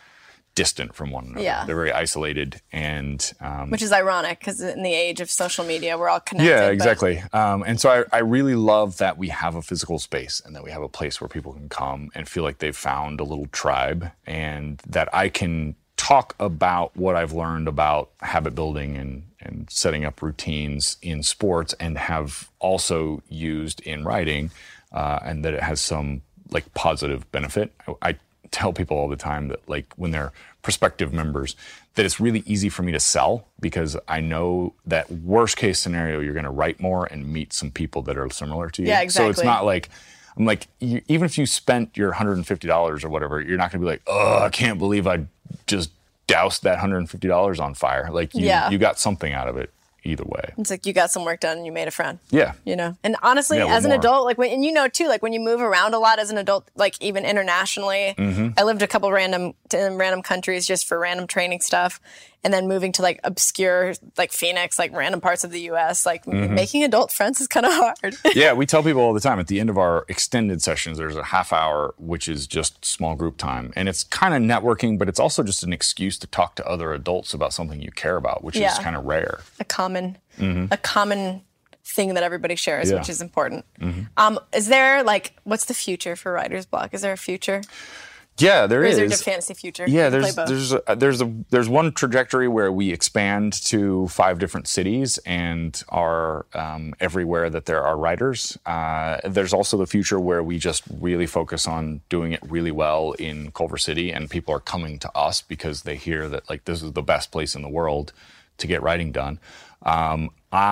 distant from one another. Yeah. They're very isolated. and um, Which is ironic, because in the age of social media, we're all connected. Yeah, but- exactly. Um, and so I, I really love that we have a physical space and that we have a place where people can come and feel like they've found a little tribe, and that I can talk about what I've learned about habit building and, and setting up routines in sports, and have also used in writing, uh, and that it has some like positive benefit. I, I tell people all the time that, like, when they're prospective members, that it's really easy for me to sell, because I know that worst case scenario, you're going to write more and meet some people that are similar to you. Yeah, exactly. So it's not like, I'm like, you, even if you spent your one hundred fifty dollars or whatever, you're not going to be like, oh, I can't believe I just doused that one hundred fifty dollars on fire. Like, you, Yeah. you got something out of it. either way. It's like you got some work done and you made a friend. Yeah. You know, and honestly, Yeah, well, as an more. adult, like when, and you know too, like when you move around a lot as an adult, like even internationally, Mm-hmm. I lived a couple random in random countries just for random training stuff, and then moving to like obscure, like Phoenix, like random parts of the U S. Like Mm-hmm. making adult friends is kind of hard. Yeah, we tell people all the time at the end of our extended sessions, there's a half hour, which is just small group time. And it's kind of networking, but it's also just an excuse to talk to other adults about something you care about, which Yeah. is kind of rare. a common, a common thing that everybody shares, Yeah. which is important. Um, is there like, what's the future for Writer's Block? Is there a future? Yeah, there Or is is. there a fantasy future? Yeah, You play there's both. there's a, there's a there's one trajectory where we expand to five different cities and are um, everywhere that there are writers. Uh, there's also the future where we just really focus on doing it really well in Culver City, and people are coming to us because they hear that like this is the best place in the world to get writing done. Um,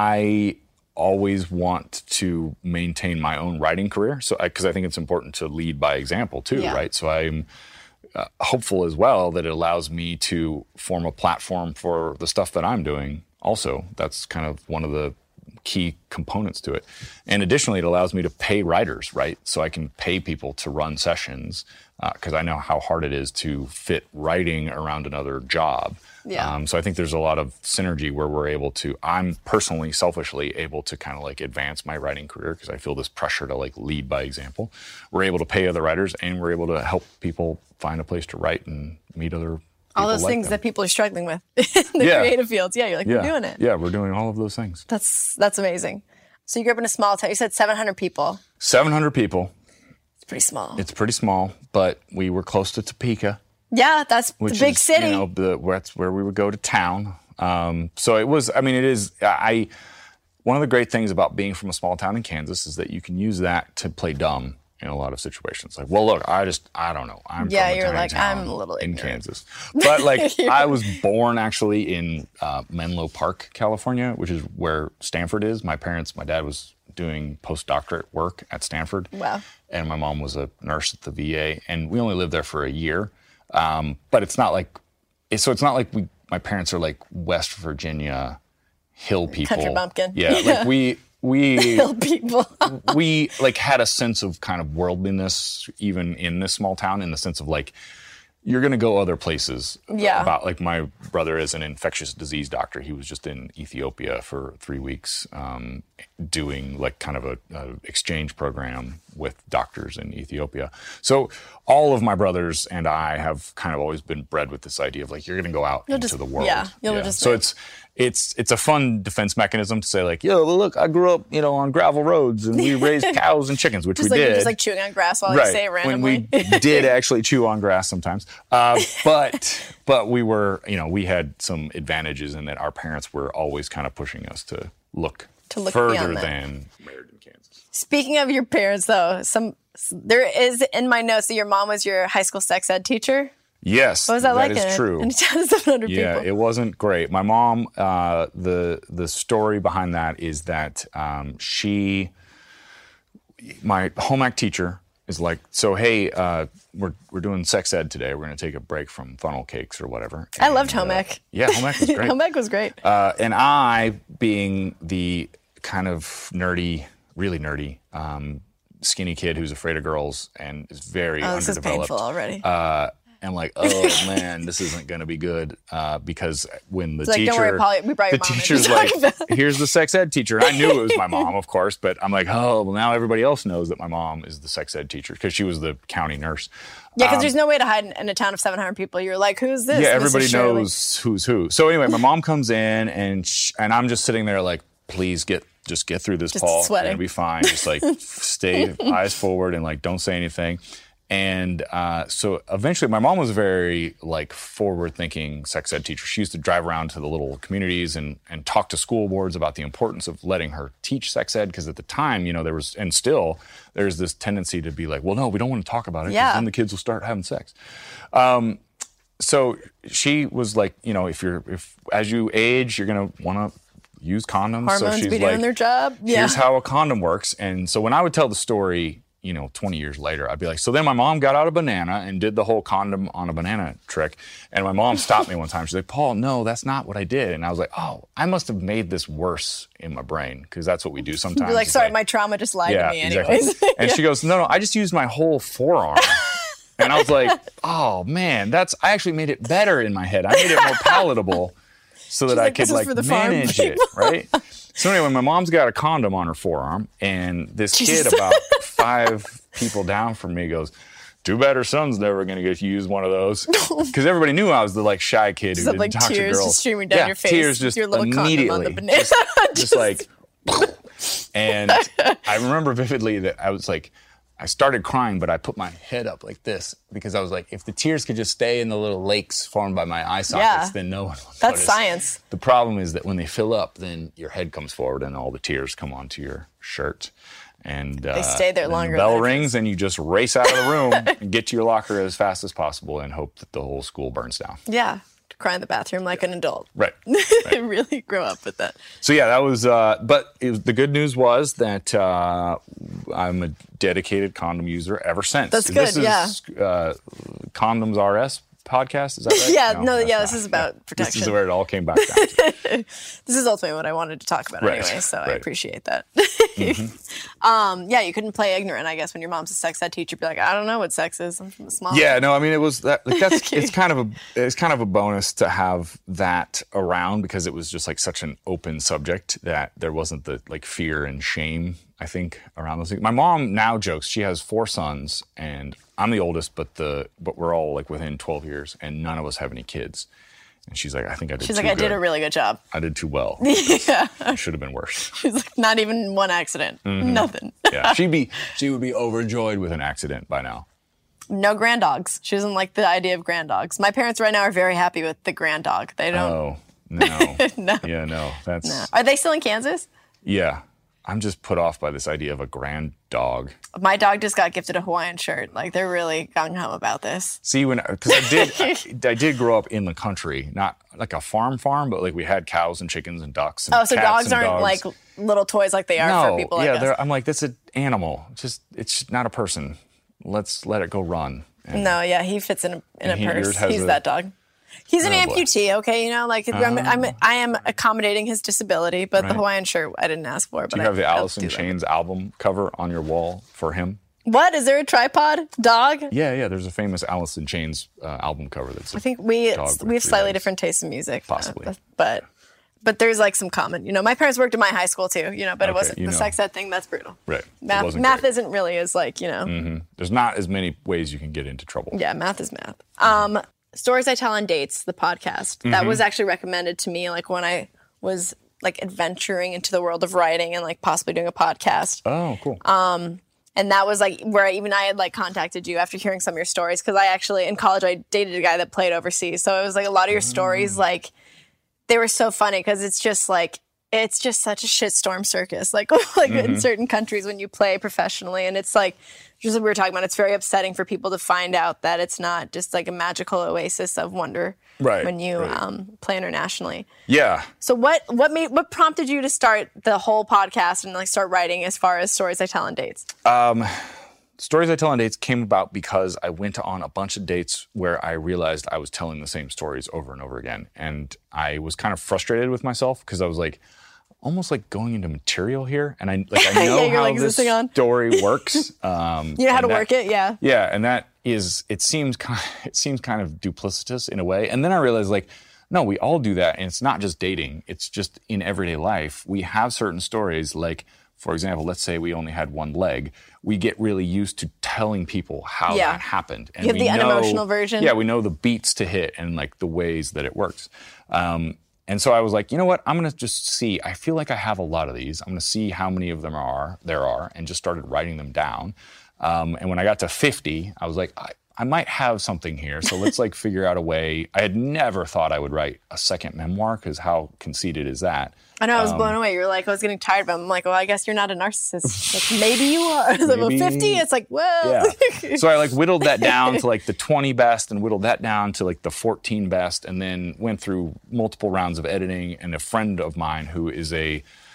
I always want to maintain my own writing career, so because I, I think it's important to lead by example too, Yeah. right? So I'm uh, hopeful as well that it allows me to form a platform for the stuff that I'm doing. Also, that's kind of one of the key components to it. And additionally, it allows me to pay writers, right? So I can pay people to run sessions because I know how hard it is to fit writing around another job. Yeah. Um, so I think there's a lot of synergy where we're able to, I'm personally, selfishly able to kind of like advance my writing career because I feel this pressure to like lead by example. We're able to pay other writers and we're able to help people find a place to write and meet other people All those like things them. that people are struggling with in the Yeah. creative fields. Yeah, you're like, yeah. you're doing it. Yeah, we're doing all of those things. That's that's amazing. So you grew up in a small town. You said seven hundred people. seven hundred people. It's pretty small. It's pretty small, but we were close to Topeka, yeah, that's the which big is, city. you know, the, that's where we would go to town. Um, so it was, I mean, it is, I, one of the great things about being from a small town in Kansas is that you can use that to play dumb in a lot of situations. Like, well, look, I just, I don't know. I'm Yeah, from a you're tiny like, town I'm a little in ignorant. Kansas. But like, I was born actually in uh, Menlo Park, California, which is where Stanford is. My parents, my dad was doing postdoctorate work at Stanford. Wow. And my mom was a nurse at the V A, and we only lived there for a year. Um, but it's not like, so it's not like we, my parents are like West Virginia hill people. Country bumpkin. Yeah, Yeah. like we, we, Hill people. we like had a sense of kind of worldliness even in this small town, in the sense of like, you're going to go other places. Yeah. About like my brother is an infectious disease doctor. He was just in Ethiopia for three weeks um, doing like kind of a, a exchange program with doctors in Ethiopia. So all of my brothers and I have kind of always been bred with this idea of like, you're going to go out You'll into just- the world. yeah, you'll just So like- it's, it's, it's a fun defense mechanism to say like, yo, look, I grew up, you know, on gravel roads and we raised cows and chickens, which just we like did. you're just like chewing on grass while you say it randomly. When we did actually chew on grass sometimes. Uh, but but we were, you know, we had some advantages in that our parents were always kind of pushing us to look, To look further beyond that. than Meriden, Kansas. Speaking of your parents, though, some there is in my notes that your mom was your high school sex ed teacher. Yes, What was that, like? is in a- true. In a town of seven hundred Yeah, people. it wasn't great. My mom, uh, the the story behind that is that um, she, my home ec teacher, is like, so hey, uh, we're we're doing sex ed today. We're going to take a break from funnel cakes or whatever. I loved And, home uh, ec. Yeah, home ec was great. Home ec was great. Uh, and I, being the kind of nerdy, really nerdy, um, skinny kid who's afraid of girls and is very Oh, this is underdeveloped. painful already. Uh, and like, oh man, this isn't going to be good uh, because when the like, teacher, don't worry, Polly, we brought your the mom in to teacher's talk like, about it. here's the sex ed teacher. And I knew it was my mom, of course, but I'm like, oh, well, now everybody else knows that my mom is the sex ed teacher because she was the county nurse. Yeah, because there's no way to hide in, in a town of seven hundred people. You're like, who's this? Yeah, Missus everybody Shirley? knows who's who. So anyway, my mom comes in and sh- and I'm just sitting there like, please get just get through this, Just Paul. sweating. It'll be fine. Just like stay eyes forward and like don't say anything. And uh, so eventually, my mom was a very like forward-thinking sex ed teacher. She used to drive around to the little communities and and talk to school boards about the importance of letting her teach sex ed. Because at the time, you know, there was and still there's this tendency to be like, well, no, we don't want to talk about it because Yeah. then the kids will start having sex. Um, so she was like, you know, if you're if as you age, you're gonna want to use condoms. Hormones so she's be like, doing their job. Yeah. here's how a condom works. And so when I would tell the story, you know, twenty years later, I'd be like, so then my mom got out a banana and did the whole condom on a banana trick. And my mom stopped me one time. She's like, Paul, no, that's not what I did. And I was like, oh, I must have made this worse in my brain, because that's what we do sometimes. You're like, sorry, like, my trauma just lied yeah, to me anyways. Exactly. And yeah. she goes, no, no, I just used my whole forearm. And I was like, oh, man, that's, I actually made it better in my head. I made it more palatable so that She's I like, could this is like for the manage farm it, right? So anyway, my mom's got a condom on her forearm, and this Jesus. kid about five people down from me goes, too bad her son's never going to get to use one of those. Because everybody knew I was the like shy kid who Just didn't like talk tears to girls. just streaming down yeah, your face. Tears just your little immediately. condom on the banana. Just, just like, and I remember vividly that I was like, I started crying, but I put my head up like this because I was like, if the tears could just stay in the little lakes formed by my eye sockets, Yeah. then no one will That's notice. science. The problem is that when they fill up, then your head comes forward and all the tears come onto your shirt. And uh, They stay there then longer The bell than it rings and you just race out of the room and get to your locker as fast as possible and hope that the whole school burns down. Yeah. Cry in the bathroom like an adult. Right. right. Really grow up with that. So yeah, that was, uh, but it was, the good news was that uh, I'm a dedicated condom user ever since. That's this good, is, yeah. Uh, Condoms R Us podcast, is that right? yeah, no, that's yeah, not. this is about yeah. protection. This is where it all came back down to. This is ultimately what I wanted to talk about Right, anyway, so I right. appreciate that. Mm-hmm. um, yeah, you couldn't play ignorant, I guess, when your mom's a sex ed teacher. Be like, I don't know what sex is. I'm from the small. Yeah, no, I mean, it was that. Like, that's it's kind of a it's kind of a bonus to have that around because it was just like such an open subject that there wasn't the like fear and shame, I think, around those things. My mom now jokes she has four sons and I'm the oldest, but the but we're all like within twelve years and none of us have any kids. And she's like, I think I did She's too like, I good. did a really good job. I did too well. yeah. It should have been worse. She's like, not even one accident. Mm-hmm. Nothing. Yeah, she'd be she would be overjoyed with an accident by now. No grand dogs. She doesn't like the idea of grand dogs. My parents right now are very happy with the grand dog. They don't. Oh, no. no. Yeah, no. That's No. Are they still in Kansas? Yeah. I'm just put off by this idea of a grand dog. My dog just got gifted a Hawaiian shirt. Like, they're really gung-ho about this. See, when because I did, I, I did grow up in the country, not like a farm farm, but like we had cows and chickens and ducks. And Oh, so cats dogs and aren't dogs. like little toys like they are no, for people like yeah, us. they're- I'm like, that's an animal. Just it's not a person. Let's let it go run. And No, yeah, he fits in a, in a And he- yours purse. has He's a- that dog. He's an Oh, boy. amputee, okay? You know, like I'm, I'm, I am accommodating his disability, but the Right. Hawaiian shirt I didn't ask for. But Do you have I, the I'll Alice in do that. Chains album cover on your wall for him? What is there a tripod dog? Yeah, yeah. There's a famous Alice in Chains uh, album cover that's. I think we Dog with we have three slightly legs. different tastes in music, uh, Possibly. but, but but there's like some common. You know, my parents worked in my high school too. You know, but it Okay, wasn't you the know. sex ed thing. That's brutal. Right. It Math wasn't math great. isn't really as like you know. Mhm. There's not as many ways you can get into trouble. Yeah, math is math. Um, Stories I Tell on Dates, the podcast, that Mm-hmm. was actually recommended to me like when I was like adventuring into the world of writing and like possibly doing a podcast. Oh, cool. Um, And that was like where I, even I had like contacted you after hearing some of your stories because I actually in college I dated a guy that played overseas. So it was like a lot of your stories like they were so funny because it's just like it's just such a shitstorm circus like like in certain countries when you play professionally and it's like just like we were talking about it's very upsetting for people to find out that it's not just like a magical oasis of wonder Right, when you right. um, play internationally. Yeah. So what what made what prompted you to start the whole podcast and like start writing as far as Stories I Tell on Dates? Stories I Tell on Dates came about because I went on a bunch of dates where I realized I was telling the same stories over and over again. And I was kind of frustrated with myself because I was like, almost like going into material here. And I like I know Yeah, you're how like, is this this thing on? story works. Um, You know how to and that- work it, yeah. Yeah, and that is it seems kind it seems kind of duplicitous in a way. And then I realized like, no, we all do that. And it's not just dating. It's just in everyday life. We have certain stories like, for example, let's say we only had one leg. We get really used to telling people how Yeah. that happened. And You have we the know- unemotional version. Yeah, we know the beats to hit and like the ways that it works. Um, and so I was like, you know what? I'm going to just see. I feel like I have a lot of these. I'm going to see how many of them are there are and just started writing them down. Um, and when I got to fifty, I was like, I, I might have something here. So let's like figure out a way. I had never thought I would write a second memoir because how conceited is that? I know, I was Um, blown away. You were like, I was getting tired, but I'm like, well, I guess you're not a narcissist. Like, maybe you are. I was like, well, Maybe. fifty? It's like, well. Yeah. So I like whittled that down to like the twenty best and whittled that down to like the fourteen best and then went through multiple rounds of editing and a friend of mine who is a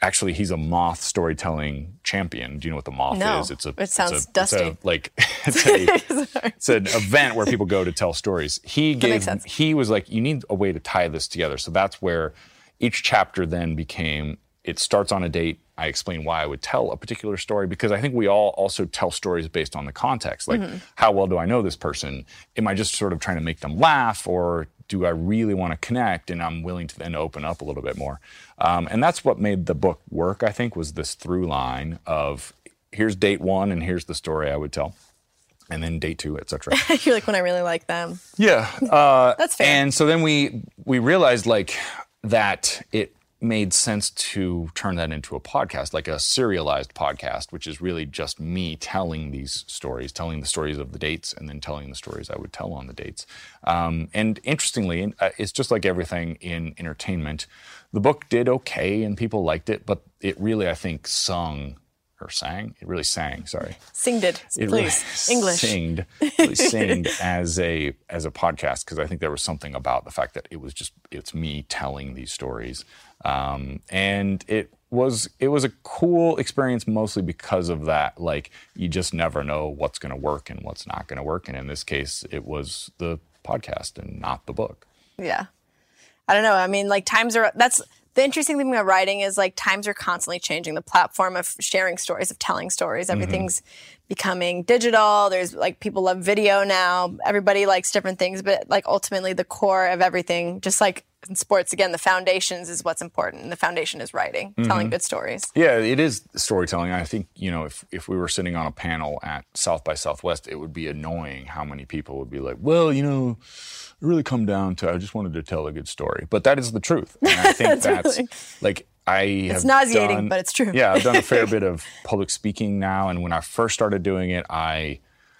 actually, he's a moth storytelling champion. Do you know what the moth No, is? It's a. it sounds it's a, dusty. It's a, like it's, a, it's an event where people go to tell stories. He gave. makes sense. He was like, you need a way to tie this together. So that's where each chapter then became. It starts on a date. I explain why I would tell a particular story, because I think we all also tell stories based on the context. Like, mm-hmm. how well do I know this person? Am I just sort of trying to make them laugh, or do I really want to connect? And I'm willing to then open up a little bit more. Um, and that's what made the book work, I think, was this through line of here's date one and here's the story I would tell. And then date two, et cetera. You're like, when I really like them. Yeah. Uh, That's fair. And so then we we realized like that it made sense to turn that into a podcast, like a serialized podcast, which is really just me telling these stories, telling the stories of the dates, and then telling the stories I would tell on the dates. Um, and interestingly, it's just like everything in entertainment. The book did okay, and people liked it, but it really, I think, sung or sang. It really sang. Sorry, singed it, it please. Really English. Singed, really singed as a as a podcast, because I think there was something about the fact that it was just it's me telling these stories. Um, and it was it was a cool experience, mostly because of that. Like, you just never know what's going to work and what's not going to work. And in this case, it was the podcast and not the book. Yeah. I don't know. I mean, like, times are, that's the interesting thing about writing is, like, times are constantly changing. The platform of sharing stories, of telling stories, everything's mm-hmm. becoming digital. There's, like, people love video now. Everybody likes different things, but, like, ultimately the core of everything, just like in sports, again, the foundations is what's important. And the foundation is writing, mm-hmm. telling good stories. Yeah, it is storytelling. I think, you know, if, if we were sitting on a panel at South by Southwest, it would be annoying how many people would be like, well, you know, it really come down to, I just wanted to tell a good story. But that is the truth. And I think that's, that's really, like, I have It's nauseating, done, but it's true. Yeah, I've done a fair bit of public speaking now. And when I first started doing it, I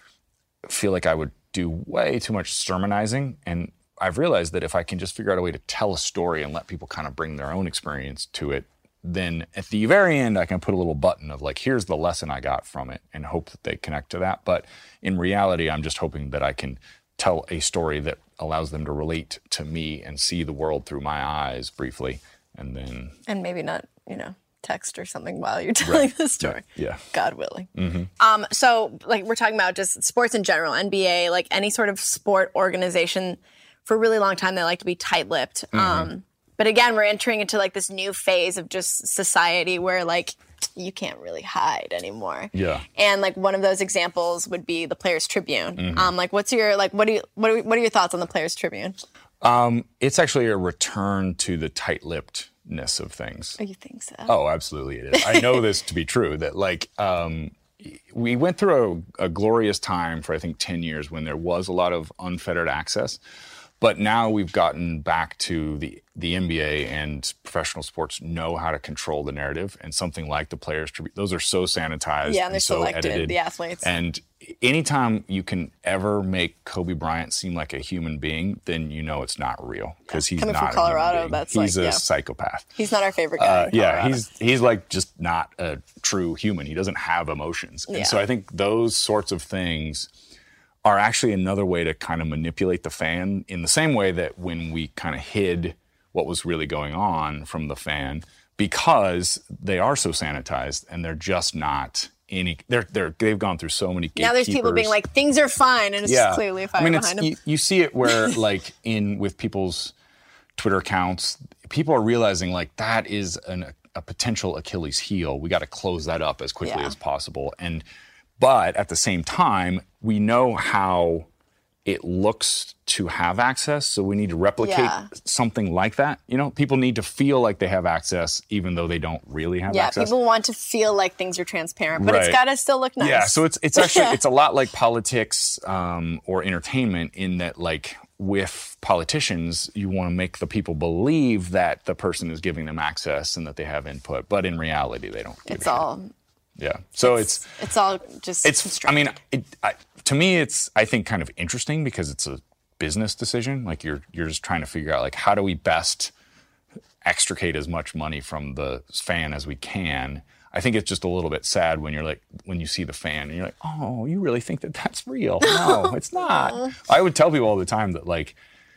feel like I would do way too much sermonizing. And I've realized that if I can just figure out a way to tell a story and let people kind of bring their own experience to it, then at the very end, I can put a little button of like, here's the lesson I got from it, and hope that they connect to that. But in reality, I'm just hoping that I can tell a story that allows them to relate to me and see the world through my eyes briefly. And then... And maybe not, you know, text or something while you're telling right. the story. Yeah. yeah. God willing. Mm-hmm. Um, so, like, we're talking about just sports in general, N B A, like any sort of sport organization. For a really long time, they like to be tight-lipped. Mm-hmm. Um, but again, we're entering into like this new phase of just society where like you can't really hide anymore. Yeah. And like one of those examples would be the Players Tribune. Mm-hmm. Um, like, what's your like? What do you what are, what are your thoughts on the Players Tribune? Um, it's actually a return to the tight-lippedness of things. Oh, you think so? Oh, absolutely, it is. I know this to be true. That like. Um, We went through a, a glorious time for, I think, ten years when there was a lot of unfettered access. But now we've gotten back to the, the N B A, and professional sports know how to control the narrative. And something like the Players Tribune, those are so sanitized yeah, and they're and so selected, edited. the athletes. And anytime you can ever make Kobe Bryant seem like a human being, then you know it's not real, because he's Coming not from Colorado, a human being. that's he's like, a yeah. psychopath. He's not our favorite guy. Uh, in yeah, Colorado. he's he's like just not a true human. He doesn't have emotions. And Yeah. so I think those sorts of things are actually another way to kind of manipulate the fan, in the same way that when we kind of hid what was really going on from the fan, because they are so sanitized and they're just not any, they're, they're, they've gone through so many gatekeepers. Now there's people being like, things are fine, and it's yeah. just clearly a fire I mean, behind it's, them. you, you see it where like in, with people's Twitter accounts, people are realizing like that is an, a potential Achilles heel. We got to close that up as quickly Yeah. as possible. And But at the same time, we know how it looks to have access, so we need to replicate Yeah. something like that. You know, people need to feel like they have access, even though they don't really have yeah, access. people want to feel like things are transparent, but Right. it's got to still look nice. Yeah, so it's it's actually it's a lot like politics um, or entertainment, in that like with politicians, you want to make the people believe that the person is giving them access and that they have input, but in reality, they don't. Give It's a shit. all... Yeah. So it's it's, it's all just it's I constructed. mean, it, I, to me it's I think kind of interesting, because it's a business decision. Like you're you're just trying to figure out like, how do we best extricate as much money from the fan as we can. I think it's just a little bit sad when you're like, when you see the fan and you're like, oh, you really think that that's real? No, it's not. I would tell people all the time that like,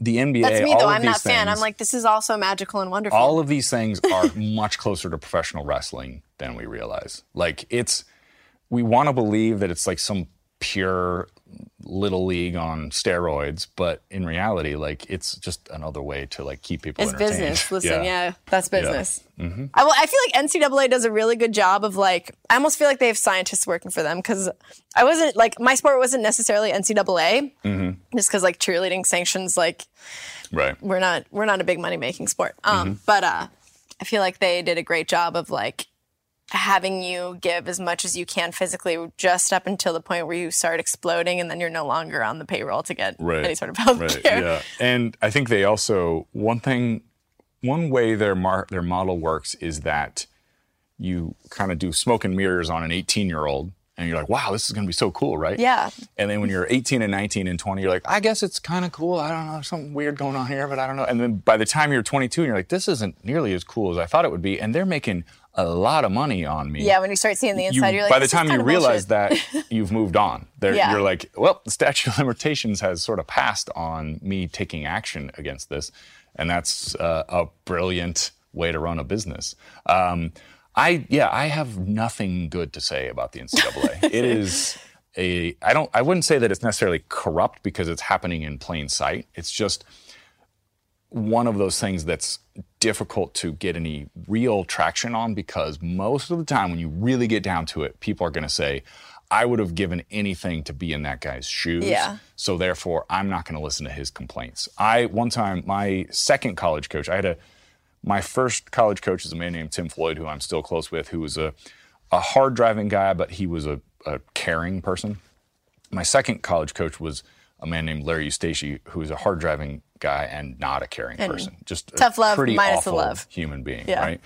the N B A, That's me, all though. of I'm these not a fan. things- I'm like, this is all so magical and wonderful. all of these things are much closer to professional wrestling than we realize. Like, it's, we want to believe that it's like some pure little league on steroids, but in reality, like, it's just another way to like keep people It's entertained. business. Listen, yeah, that's business. Mm-hmm. I, well, I feel like N C double A does a really good job of like, I almost feel like they have scientists working for them because I wasn't like, my sport wasn't necessarily N C double A Mm-hmm. just because like cheerleading sanctions, like Right. we're not, we're not a big money making sport. Um, Mm-hmm. But uh, I feel like they did a great job of like having you give as much as you can physically just up until the point where you start exploding and then you're no longer on the payroll to get Right. any sort of health Right. care. Yeah. And I think they also, one thing, one way their mar- their model works is that you kind of do smoke and mirrors on an eighteen-year-old, and you're like, wow, this is going to be so cool, right? Yeah. And then when you're eighteen and nineteen and twenty, you're like, I guess it's kind of cool. I don't know, there's something weird going on here, but I don't know. And then by the time you're twenty-two, and you're like, this isn't nearly as cool as I thought it would be, and they're making a lot of money on me. Yeah, when you start seeing the inside, You- you're like, by the this is time you kinda realize bullshit. that, you've moved on. There, Yeah. You're like, well, the statute of limitations has sort of passed on me taking action against this, and that's uh, a brilliant way to run a business. Um, I yeah, I have nothing good to say about the N C double A. It is a I don't I wouldn't say that it's necessarily corrupt because it's happening in plain sight. It's just one of those things that's difficult to get any real traction on because most of the time when you really get down to it, people are going to say, I would have given anything to be in that guy's shoes. Yeah. So therefore, I'm not going to listen to his complaints. I, one time, my second college coach, I had a, my first college coach is a man named Tim Floyd, who I'm still close with, who was a, a hard driving guy, but he was a, a caring person. My second college coach was a man named Larry Eustace, who was a hard driving guy and not a caring And person. Just tough a love pretty minus the awful love. human being, Yeah. right?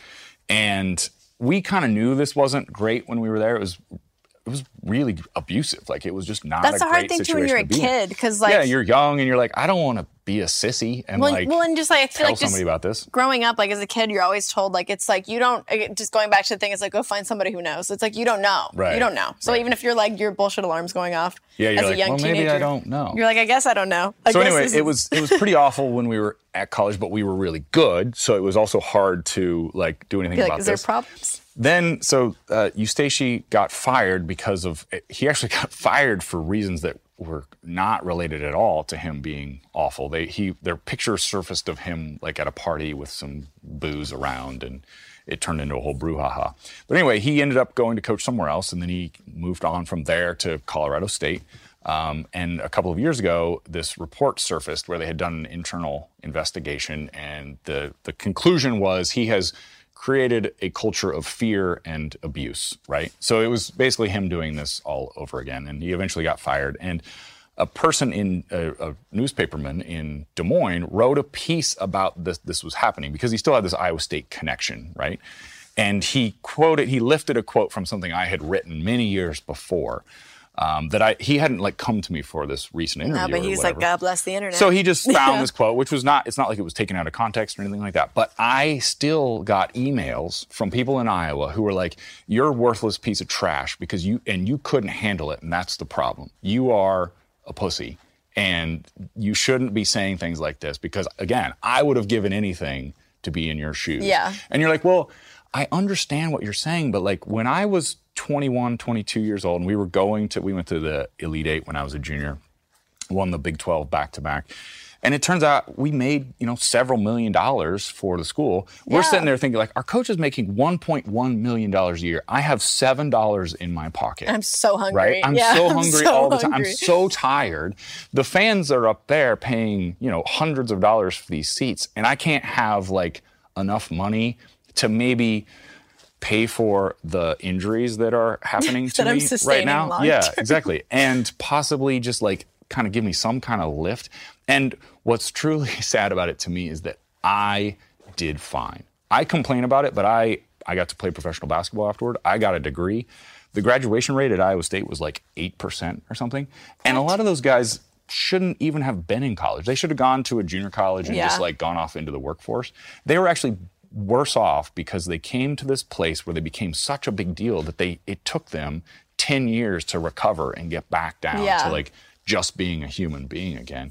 And we kind of knew this wasn't great when we were there. It was it was really abusive. Like, it was just not That's a a hard great thing too situation when you're a to be in. kid, because like yeah, you're young and you're like, I don't want to be a sissy and well, like well, and just like I feel tell like just somebody about this. growing up, like as a kid, you're always told like it's like you don't. Just going back to the thing, it's like go find somebody who knows. It's like you don't know, Right. You don't know. So Right. even if you're like your bullshit alarm's going off, Yeah, you're as like, a young well, teenager, maybe I don't know. You're like, I guess I don't know. I So guess anyway, this it is- was it was pretty awful when we were at college, but we were really good. So it was also hard to like do anything Be like, about is there this. problems? Then, so uh, Eustace got fired because of, he actually got fired for reasons that were not related at all to him being awful. They, he, their picture surfaced of him like at a party with some booze around, and it turned into a whole brouhaha. But anyway, he ended up going to coach somewhere else, and then he moved on from there to Colorado State. Um, and a couple of years ago, this report surfaced where they had done an internal investigation, and the, the conclusion was he has created a culture of fear and abuse, right? So it was basically him doing this all over again, and he eventually got fired. And a person in, a, a newspaperman in Des Moines wrote a piece about this, this was happening because he still had this Iowa State connection, right? And he quoted, he lifted a quote from something I had written many years before, um, that I he hadn't like come to me for this recent interview. No, but or he's whatever. like, God bless the internet. So he just found this quote, which was not, it's not like it was taken out of context or anything like that. But I still got emails from people in Iowa who were like, you're a worthless piece of trash because you, and you couldn't handle it. And that's the problem. You are a pussy and you shouldn't be saying things like this because, again, I would have given anything to be in your shoes. Yeah. And you're like, well, I understand what you're saying, but like when I was twenty-one, twenty-two years old and we were going to, we went to the Elite Eight when I was a junior, won the Big twelve back to back. And it turns out we made, you know, several million dollars for the school. We're Yeah. sitting there thinking like, our coach is making one point one million dollars a year. I have seven dollars in my pocket. I'm so hungry. Right? I'm Yeah, so I'm hungry so all the time. hungry. I'm so tired. The fans are up there paying, you know, hundreds of dollars for these seats. And I can't have like enough money to maybe pay for the injuries that are happening to That I'm me right sustaining now. long Yeah, term. exactly. And possibly just like kind of give me some kind of lift. And what's truly sad about it to me is that I did fine. I complain about it, but I, I got to play professional basketball afterward. I got a degree. The graduation rate at Iowa State was like eight percent or something. And a lot of those guys shouldn't even have been in college. They should have gone to a junior college and Yeah. just like gone off into the workforce. They were actually worse off because they came to this place where they became such a big deal that they it took them ten years to recover and get back down Yeah. to like just being a human being again.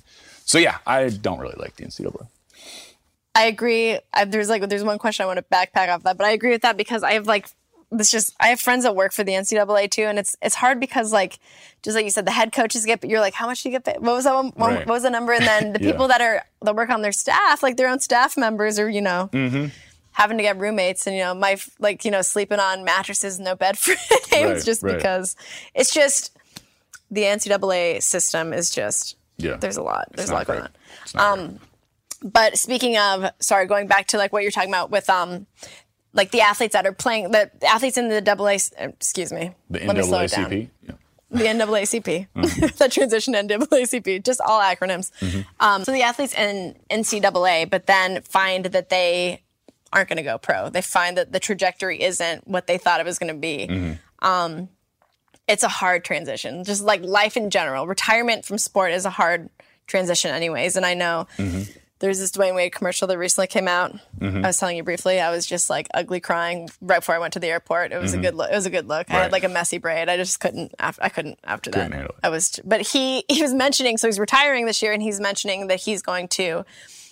So yeah, I don't really like the N C double A. I agree. I, there's like there's one question I want to backpack off that, but I agree with that because I have like this just I have friends that work for the N C double A too, and it's it's hard because like just like you said, the head coaches get, you're like, how much do you get paid? What was that one? Right. What was the number? And then the yeah. people that are that work on their staff, like their own staff members, or you know. Mm-hmm. having to get roommates and, you know, my, like, you know, sleeping on mattresses, no bed frames, right, just right. because it's just, the N C double A system is just, yeah. there's a lot, there's a lot going on. Um, but speaking of, sorry, going back to like what you're talking about with, um, like the athletes that are playing, the athletes in the double A, excuse me. The N double A C P? Yeah. The N double A C P, mm-hmm. that transition to N double A C P, just all acronyms. Mm-hmm. Um, so the athletes in N C double A, but then find that they aren't going to go pro. They find that the trajectory isn't what they thought it was going to be. Mm-hmm. Um, it's a hard transition, just like life in general. Retirement from sport is a hard transition anyways. And I know mm-hmm. there's this Dwayne Wade commercial that recently came out. Mm-hmm. I was telling you briefly, I was just like ugly crying right before I went to the airport. It was mm-hmm. a good look. It was a good look. Right. I had like a messy braid. I just couldn't, I couldn't after couldn't that. Handle it. I was, but he, he was mentioning, so he's retiring this year and he's mentioning that he's going to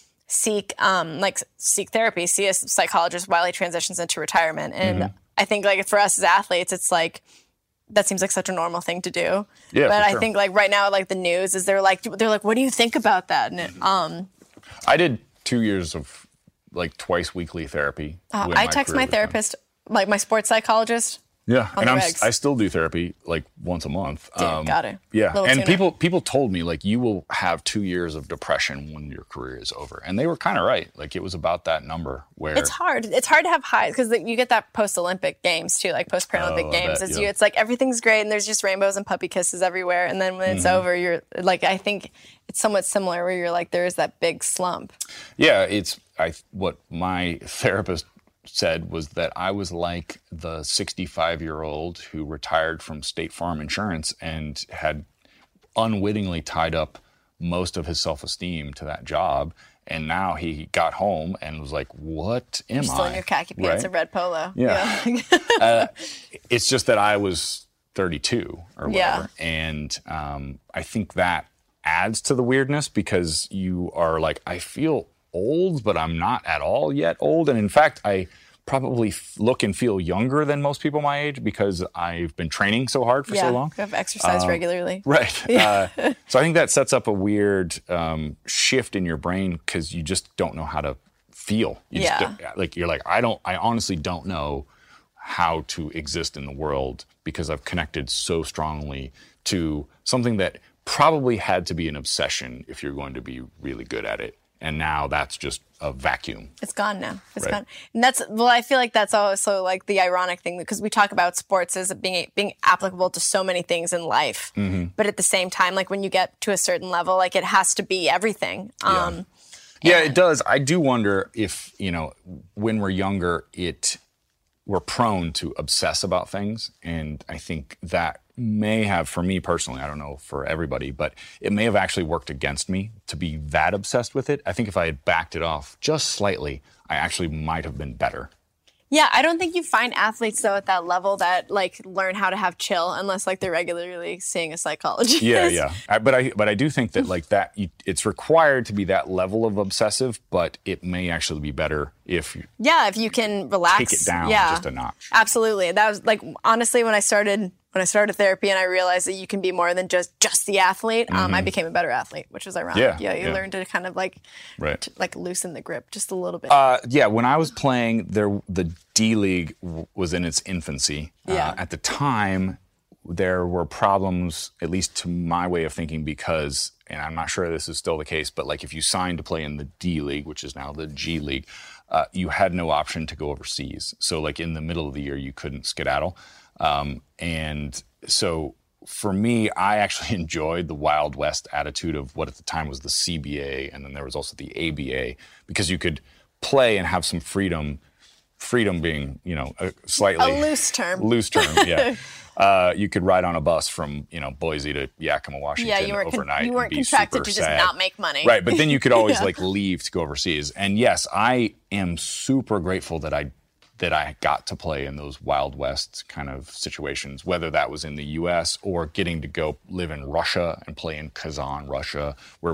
seek um like seek therapy, see a psychologist while he transitions into retirement. And mm-hmm. I think like for us as athletes, it's like that seems like such a normal thing to do. Yeah, but I sure. think like right now, like the news is they're like they're like, what do you think about that? And it, um, I did two years of like twice weekly therapy. Uh, I text my therapist, done. like my sports psychologist. Yeah, and I'm, I still do therapy like once a month. Dude, um, got it. Yeah, and tuner. people people told me like you will have two years of depression when your career is over, and they were kind of right. Like it was about that number where it's hard. It's hard to have highs because you get that post Olympic games too, like post Paralympic oh, games. Bet, as yeah. you, it's like everything's great and there's just rainbows and puppy kisses everywhere, and then when it's mm-hmm. over, you're like I think it's somewhat similar where you're like there is that big slump. Yeah, it's I what my therapist said was that I was like the sixty-five-year-old who retired from State Farm Insurance and had unwittingly tied up most of his self-esteem to that job. And now he got home and was like, what am You're still I? in your khaki pants right? and red polo. Yeah. yeah. uh, it's just that I was thirty-two or whatever. Yeah. And um, I think that adds to the weirdness because you are like, I feel old, but I'm not at all yet old. And in fact, I probably f- look and feel younger than most people my age because I've been training so hard for yeah, so long. I've exercised um, regularly. Right. Yeah. Uh, so I think that sets up a weird um, shift in your brain because you just don't know how to feel. You yeah. just don't, like you're like, I don't, I honestly don't know how to exist in the world because I've connected so strongly to something that probably had to be an obsession if you're going to be really good at it. And now that's just a vacuum. It's gone now. It's right. gone. And that's, well, I feel like that's also like the ironic thing because we talk about sports as being being applicable to so many things in life. Mm-hmm. But at the same time, like when you get to a certain level, like it has to be everything. Yeah. Um, yeah, it does. I do wonder if, you know, when we're younger, it we're prone to obsess about things. And I think that may have, for me personally, I don't know for everybody, but it may have actually worked against me to be that obsessed with it. I think if I had backed it off just slightly, I actually might have been better. Yeah, I don't think you find athletes, though, at that level that, like, learn how to have chill unless, like, they're regularly seeing a psychologist. Yeah, yeah. I, but I but I do think that, like, that you, it's required to be that level of obsessive, but it may actually be better if you Yeah, if you can relax. Take it down yeah, just a notch. Absolutely. That was, like, honestly, when I started... When I started therapy and I realized that you can be more than just just the athlete, um, mm-hmm. I became a better athlete, which was ironic. Yeah, yeah you yeah. learn to kind of like, right. to, like loosen the grip just a little bit. Uh, yeah, when I was playing, there the D League w- was in its infancy. Yeah. Uh, at the time, there were problems, at least to my way of thinking, because, and I'm not sure this is still the case, but like if you signed to play in the D League, which is now the G League, uh, you had no option to go overseas. So like in the middle of the year, you couldn't skedaddle. Um, and so for me, I actually enjoyed the Wild West attitude of what at the time was the C B A, and then there was also the A B A, because you could play and have some freedom, freedom being, you know, a slightly... A loose term. Loose term, yeah. uh, you could ride on a bus from, you know, Boise to Yakima, Washington yeah, you weren't overnight con- you weren't and be contracted to super just sad. Not make money. Right, but then you could always, yeah. like, leave to go overseas. And yes, I am super grateful that I that I got to play in those Wild West kind of situations, whether that was in the U S or getting to go live in Russia and play in Kazan, Russia, where we,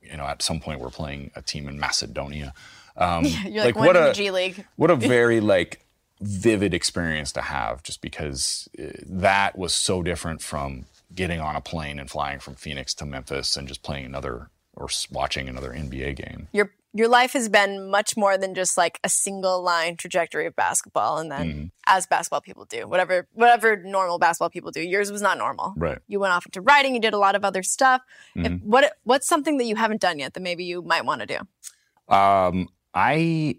you know, at some point we're playing a team in Macedonia. Um, yeah, you're like, like what in a the G League. What a very like vivid experience to have, just because that was so different from getting on a plane and flying from Phoenix to Memphis and just playing another or watching another N B A game. Your your life has been much more than just like a single line trajectory of basketball, and then mm. as basketball people do, whatever whatever normal basketball people do. Yours was not normal. Right. You went off into writing. You did a lot of other stuff. Mm-hmm. If, what what's something that you haven't done yet that maybe you might want to do? Um, I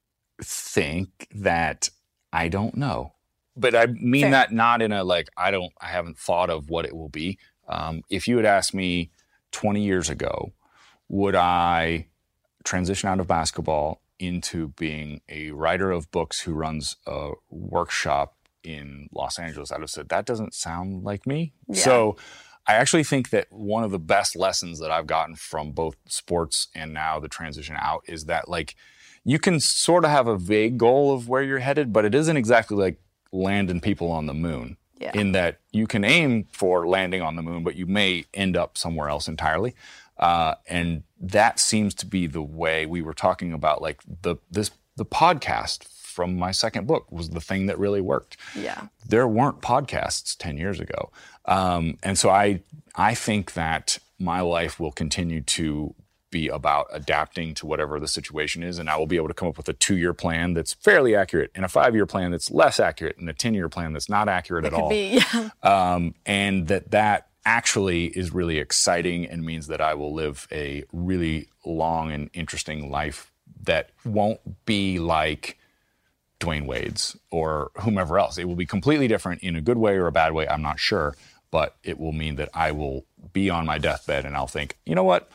think that I don't know, but I mean Fair. that not in a like I don't I haven't thought of what it will be. Um, if you had asked me twenty years ago, would I transition out of basketball into being a writer of books who runs a workshop in Los Angeles, I'd have said, that doesn't sound like me. Yeah. So I actually think that one of the best lessons that I've gotten from both sports and now the transition out is that like you can sort of have a vague goal of where you're headed, but it isn't exactly like landing people on the moon. Yeah. In that you can aim for landing on the moon, but you may end up somewhere else entirely. Uh, and that seems to be the way we were talking about, like the this the podcast from my second book was the thing that really worked. Yeah, there weren't podcasts ten years ago, um, and so I I think that my life will continue to be about adapting to whatever the situation is, and I will be able to come up with a two-year plan that's fairly accurate, and a five-year plan that's less accurate, and a ten-year plan that's not accurate it at could all. Be, yeah. um, and that that. actually is really exciting and means that I will live a really long and interesting life that won't be like Dwayne Wade's or whomever else. It will be completely different in a good way or a bad way, I'm not sure, but it will mean that I will be on my deathbed and I'll think, you know what?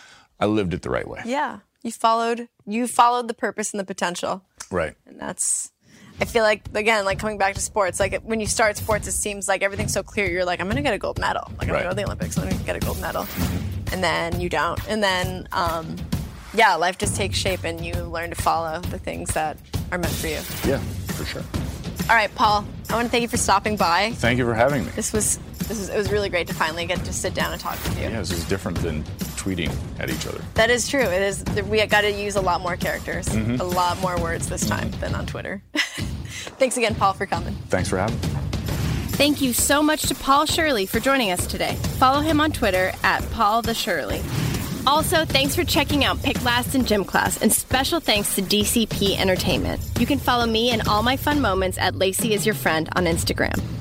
I lived it the right way. Yeah. You followed you followed the purpose and the potential. Right. And that's I feel like, again, like coming back to sports, like when you start sports, it seems like everything's so clear. You're like, I'm going to get a gold medal. Like, I'm right. going to go to the Olympics. I'm going to get a gold medal. And then you don't. And then, um, yeah, life just takes shape and you learn to follow the things that are meant for you. Yeah, for sure. All right, Paul, I want to thank you for stopping by. Thank you for having me. This was, this was, it was really great to finally get to sit down and talk with you. Yeah, this is different than tweeting at each other. That is true. It is. We got to use a lot more characters, mm-hmm. a lot more words this time than on Twitter. Thanks again, Paul, for coming. Thanks for having me. Thank you so much to Paul Shirley for joining us today. Follow him on Twitter at Paul the Shirley. Also, thanks for checking out Pick Last and Gym Class, and special thanks to D C P Entertainment. You can follow me and all my fun moments at Lacey Is Your Friend on Instagram.